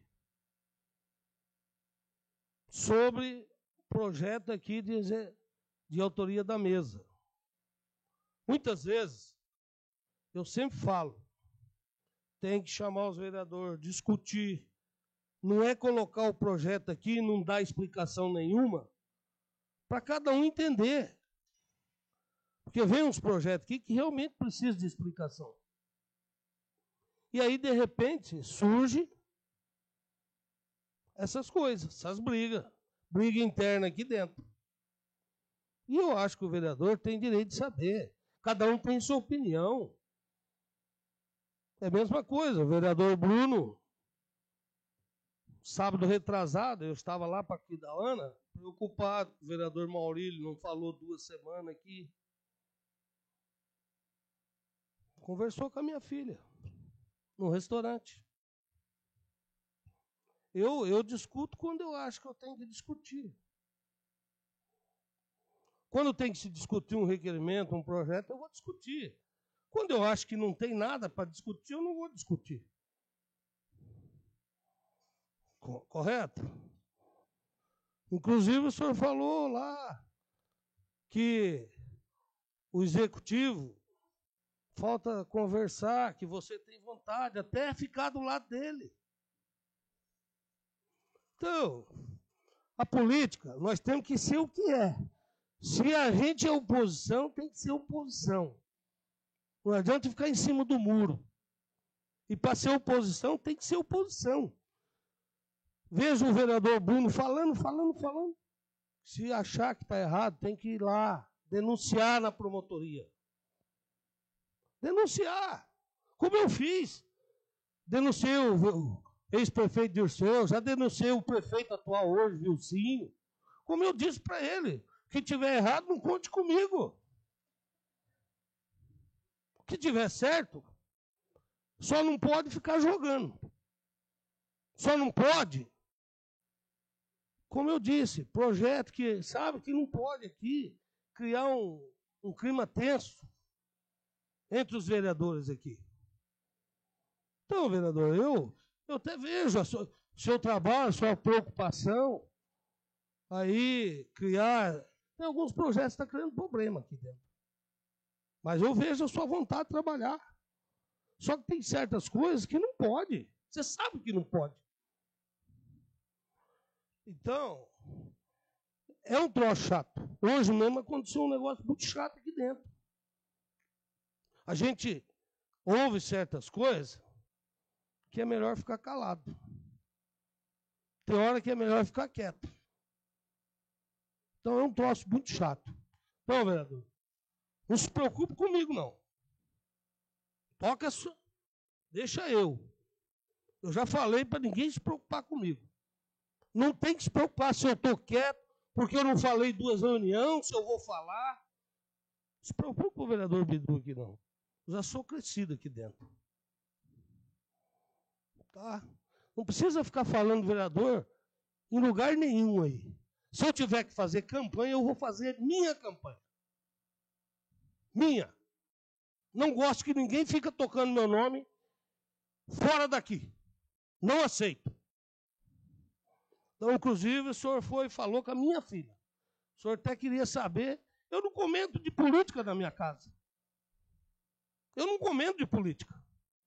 sobre projeto aqui de autoria da mesa. Muitas vezes, eu sempre falo, tem que chamar os vereadores, discutir, não é colocar o projeto aqui e não dar explicação nenhuma, para cada um entender. Porque vem uns projetos aqui que realmente precisam de explicação. E aí, de repente, surge essas coisas, essas brigas. Briga interna aqui dentro. E eu acho que o vereador tem direito de saber. Cada um tem sua opinião. É a mesma coisa, o vereador Bruno, sábado retrasado, eu estava lá para aqui da Ana, preocupado, o vereador Maurílio não falou 2 semanas aqui. Conversou com a minha filha, no restaurante. Eu discuto quando eu acho que eu tenho que discutir. Quando tem que se discutir um requerimento, um projeto, eu vou discutir. Quando eu acho que não tem nada para discutir, eu não vou discutir. Correto? Inclusive, o senhor falou lá que o executivo falta conversar, que você tem vontade, até ficar do lado dele. Então, A política, nós temos que ser o que é. Se a gente é oposição, tem que ser oposição. Não adianta ficar em cima do muro. E para ser oposição, tem que ser oposição. Veja o vereador Bruno falando. Se achar que está errado, tem que ir lá, denunciar na promotoria. Denunciar. Como eu fiz. Denunciei o ex-prefeito Dirceu, já denunciei o prefeito atual hoje, Vilcinho. Como eu disse para ele, quem tiver errado, não conte comigo. O que tiver certo, só não pode ficar jogando. Só não pode. Como eu disse, projeto que sabe que não pode aqui criar um clima tenso entre os vereadores aqui. Então, vereador, eu até vejo seu trabalho, sua preocupação aí criar. Tem alguns projetos que estão criando problema aqui dentro. Mas eu vejo a sua vontade de trabalhar. Só que tem certas coisas que não pode. Você sabe que não pode. Então, é um troço chato. Hoje mesmo aconteceu um negócio muito chato aqui dentro. A gente ouve certas coisas que é melhor ficar calado. Tem hora que é melhor ficar quieto. Então é um troço muito chato. Então, vereador, não se preocupe comigo, não. Toca, deixa eu. Eu já falei para ninguém se preocupar comigo. Não tem que se preocupar se eu estou quieto, porque eu não falei 2 reuniões, se eu vou falar. Não se preocupe com o vereador Bidu aqui, não. Eu já sou crescido aqui dentro. Tá? Não precisa ficar falando vereador em lugar nenhum aí. Se eu tiver que fazer campanha, eu vou fazer minha campanha. Minha. Não gosto que ninguém fica tocando meu nome fora daqui. Não aceito. Então, inclusive, o senhor foi e falou com a minha filha. O senhor até queria saber. Eu não comento de política na minha casa. Eu não comento de política.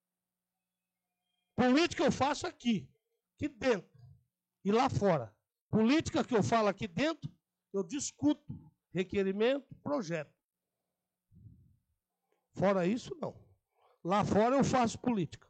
Política eu faço aqui dentro e lá fora. Política que eu falo aqui dentro, eu discuto requerimento, projeto. Fora isso, não. Lá fora eu faço política.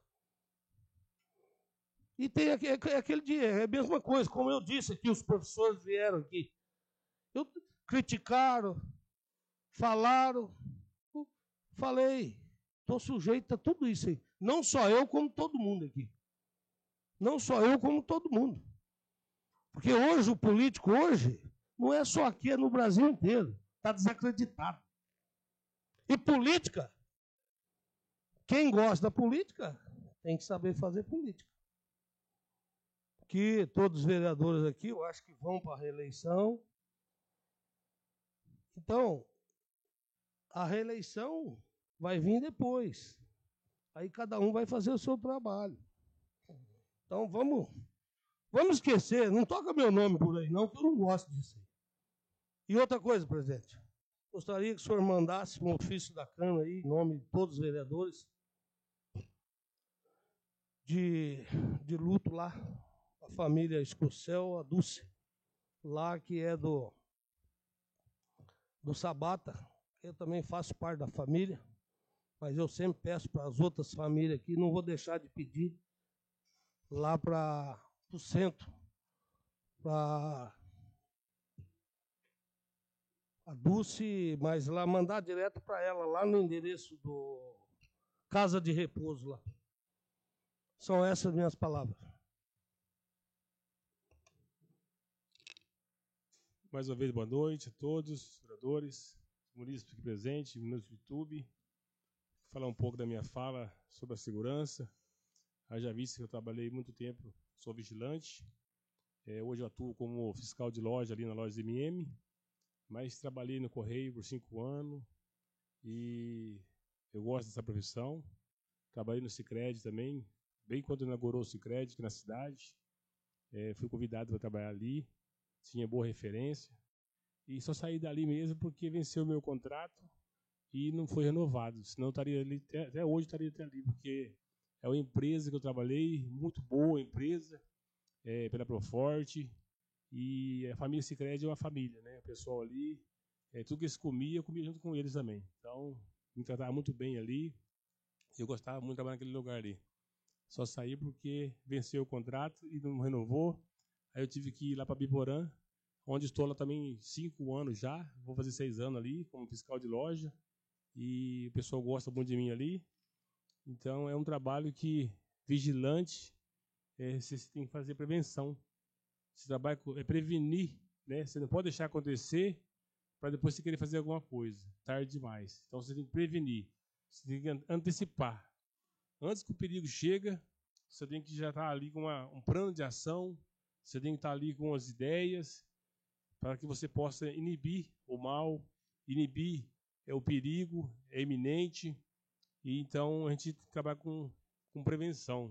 E tem aquele dia, é a mesma coisa, como eu disse aqui, os professores vieram aqui. Criticaram, falaram, falei, estou sujeito a tudo isso aí. Não só eu, como todo mundo aqui. Não só eu, como todo mundo. Porque hoje, o político hoje, não é só aqui, é no Brasil inteiro. Está desacreditado. E política, quem gosta da política, tem que saber fazer política. Que todos os vereadores aqui, eu acho que vão para a reeleição. Então, a reeleição vai vir depois. Aí cada um vai fazer o seu trabalho. Então, vamos esquecer, não toca meu nome por aí não, que eu não gosto disso. E outra coisa, presidente, gostaria que o senhor mandasse um ofício da Câmara aí, em nome de todos os vereadores, de luto lá, a família Escocel, a Dulce, lá que é do Sabata. Eu também faço parte da família, mas eu sempre peço para as outras famílias aqui, não vou deixar de pedir lá para o centro, para a Dulce, mas lá mandar direto para ela, lá no endereço do Casa de Repouso lá. São essas minhas palavras. Mais uma vez, boa noite a todos, vereadores, munícipes aqui presentes, minutos do YouTube. Vou falar um pouco da minha fala sobre a segurança. Já visto que eu trabalhei muito tempo, sou vigilante. Hoje eu atuo como fiscal de loja ali na loja MM, mas trabalhei no Correio por 5 anos e eu gosto dessa profissão. Trabalhei no Sicredi também, bem quando inaugurou o Sicredi aqui na cidade. Fui convidado para trabalhar ali, tinha boa referência e só saí dali mesmo porque venceu o meu contrato e não foi renovado, senão eu estaria ali, até hoje estaria ali, porque é uma empresa que eu trabalhei, muito boa empresa, pela Proforte, E a família Sicredi é uma família, né? O pessoal ali, tudo que eles comiam, eu comia junto com eles também. Então, me tratava muito bem ali. Eu gostava muito de trabalhar naquele lugar ali. Só saí porque venceu o contrato e não renovou. Aí eu tive que ir lá para Biporã, onde estou lá também 5 anos já. Vou fazer 6 anos ali, como fiscal de loja. E o pessoal gosta muito de mim ali. Então, é um trabalho que, vigilante, você tem que fazer prevenção. Esse trabalho é prevenir, né? Você não pode deixar acontecer para depois você querer fazer alguma coisa. Tarde demais. Então, você tem que prevenir. Você tem que antecipar. Antes que o perigo chegue, você tem que já estar ali com um plano de ação. Você tem que estar ali com as ideias para que você possa inibir o mal, inibir o perigo, é iminente. E então, a gente trabalha com prevenção.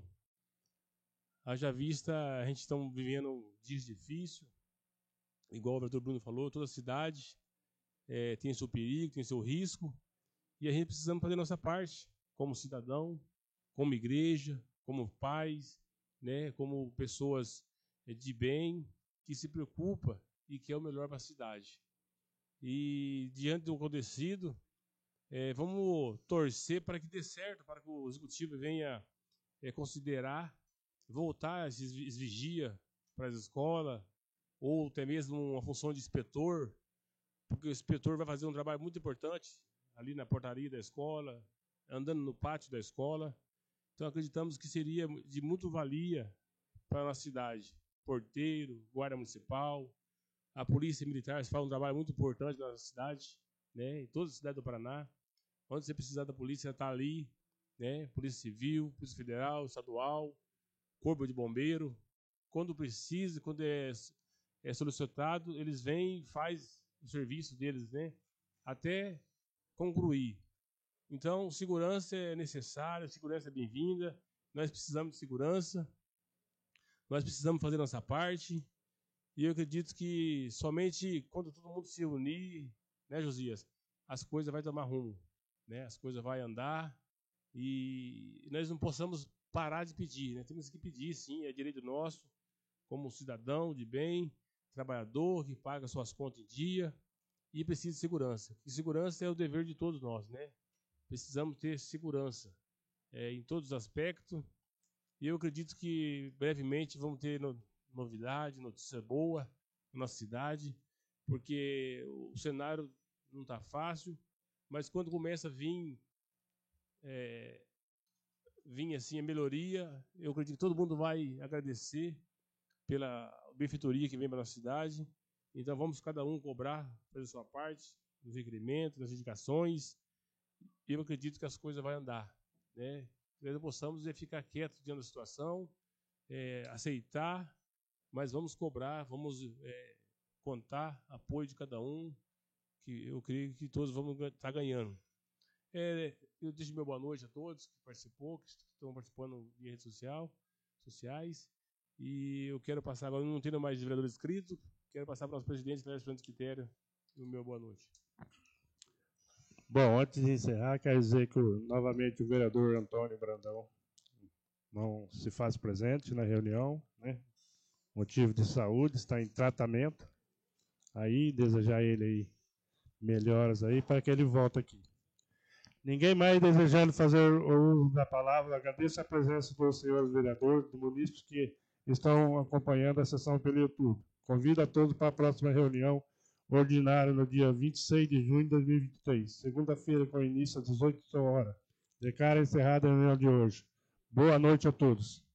Haja vista, a gente está vivendo dias difíceis, igual o vereador Bruno falou, toda a cidade tem seu perigo, tem seu risco, e a gente precisa fazer a nossa parte, como cidadão, como igreja, como pais, né, como pessoas de bem, que se preocupa e que é o melhor para a cidade. E diante do acontecido, vamos torcer para que dê certo, para que o executivo venha considerar voltar esses vigia para as escolas, ou até mesmo uma função de inspetor, porque o inspetor vai fazer um trabalho muito importante ali na portaria da escola, andando no pátio da escola. Então, acreditamos que seria de muito valia para a nossa cidade. Porteiro, guarda municipal, a polícia militar faz um trabalho muito importante na nossa cidade, né, em toda a cidade do Paraná. Onde você precisar da polícia, está ali, né, Polícia Civil, Polícia Federal, Estadual, Corpo de Bombeiro. Quando precisa, quando é solicitado, eles vêm e fazem o serviço deles, né, até concluir. Então, segurança é necessária, segurança é bem-vinda, nós precisamos de segurança, nós precisamos fazer nossa parte, e eu acredito que somente quando todo mundo se unir, né, Josias, as coisas vão tomar rumo, né, as coisas vão andar, e nós não possamos parar de pedir, né? Temos que pedir, sim, é direito nosso, como cidadão de bem, trabalhador que paga suas contas em dia e precisa de segurança. E segurança é o dever de todos nós, né? Precisamos ter segurança em todos os aspectos. E eu acredito que brevemente vamos ter novidade, notícia boa na nossa cidade, porque o cenário não está fácil, mas quando começa a vir assim a melhoria, eu acredito que todo mundo vai agradecer pela benfeitoria que vem para a nossa cidade. Então vamos cada um cobrar pela sua parte, nos requerimentos, nas indicações, e eu acredito que as coisas vão andar, né? Nós não possamos ficar quietos diante da situação, aceitar, mas vamos cobrar, vamos contar apoio de cada um, que eu creio que todos vamos estar ganhando. Eu deixo meu boa noite a todos que participou, que estão participando em redes sociais. E eu quero passar agora, não tenho mais vereador inscrito, quero passar para o nosso presidente, Fernando Quitério, e o meu boa noite. Bom, antes de encerrar, quero dizer que novamente o vereador Antônio Brandão não se faz presente na reunião, né? Motivo de saúde, está em tratamento. Aí, desejar a ele aí melhoras aí para que ele volte aqui. Ninguém mais desejando fazer o uso da palavra, agradeço a presença dos senhores vereadores, do munícipes que estão acompanhando a sessão pelo YouTube. Convido a todos para a próxima reunião ordinária no dia 26 de junho de 2023, segunda-feira, com início às 18 horas. Declaro encerrada a reunião de hoje. Boa noite a todos.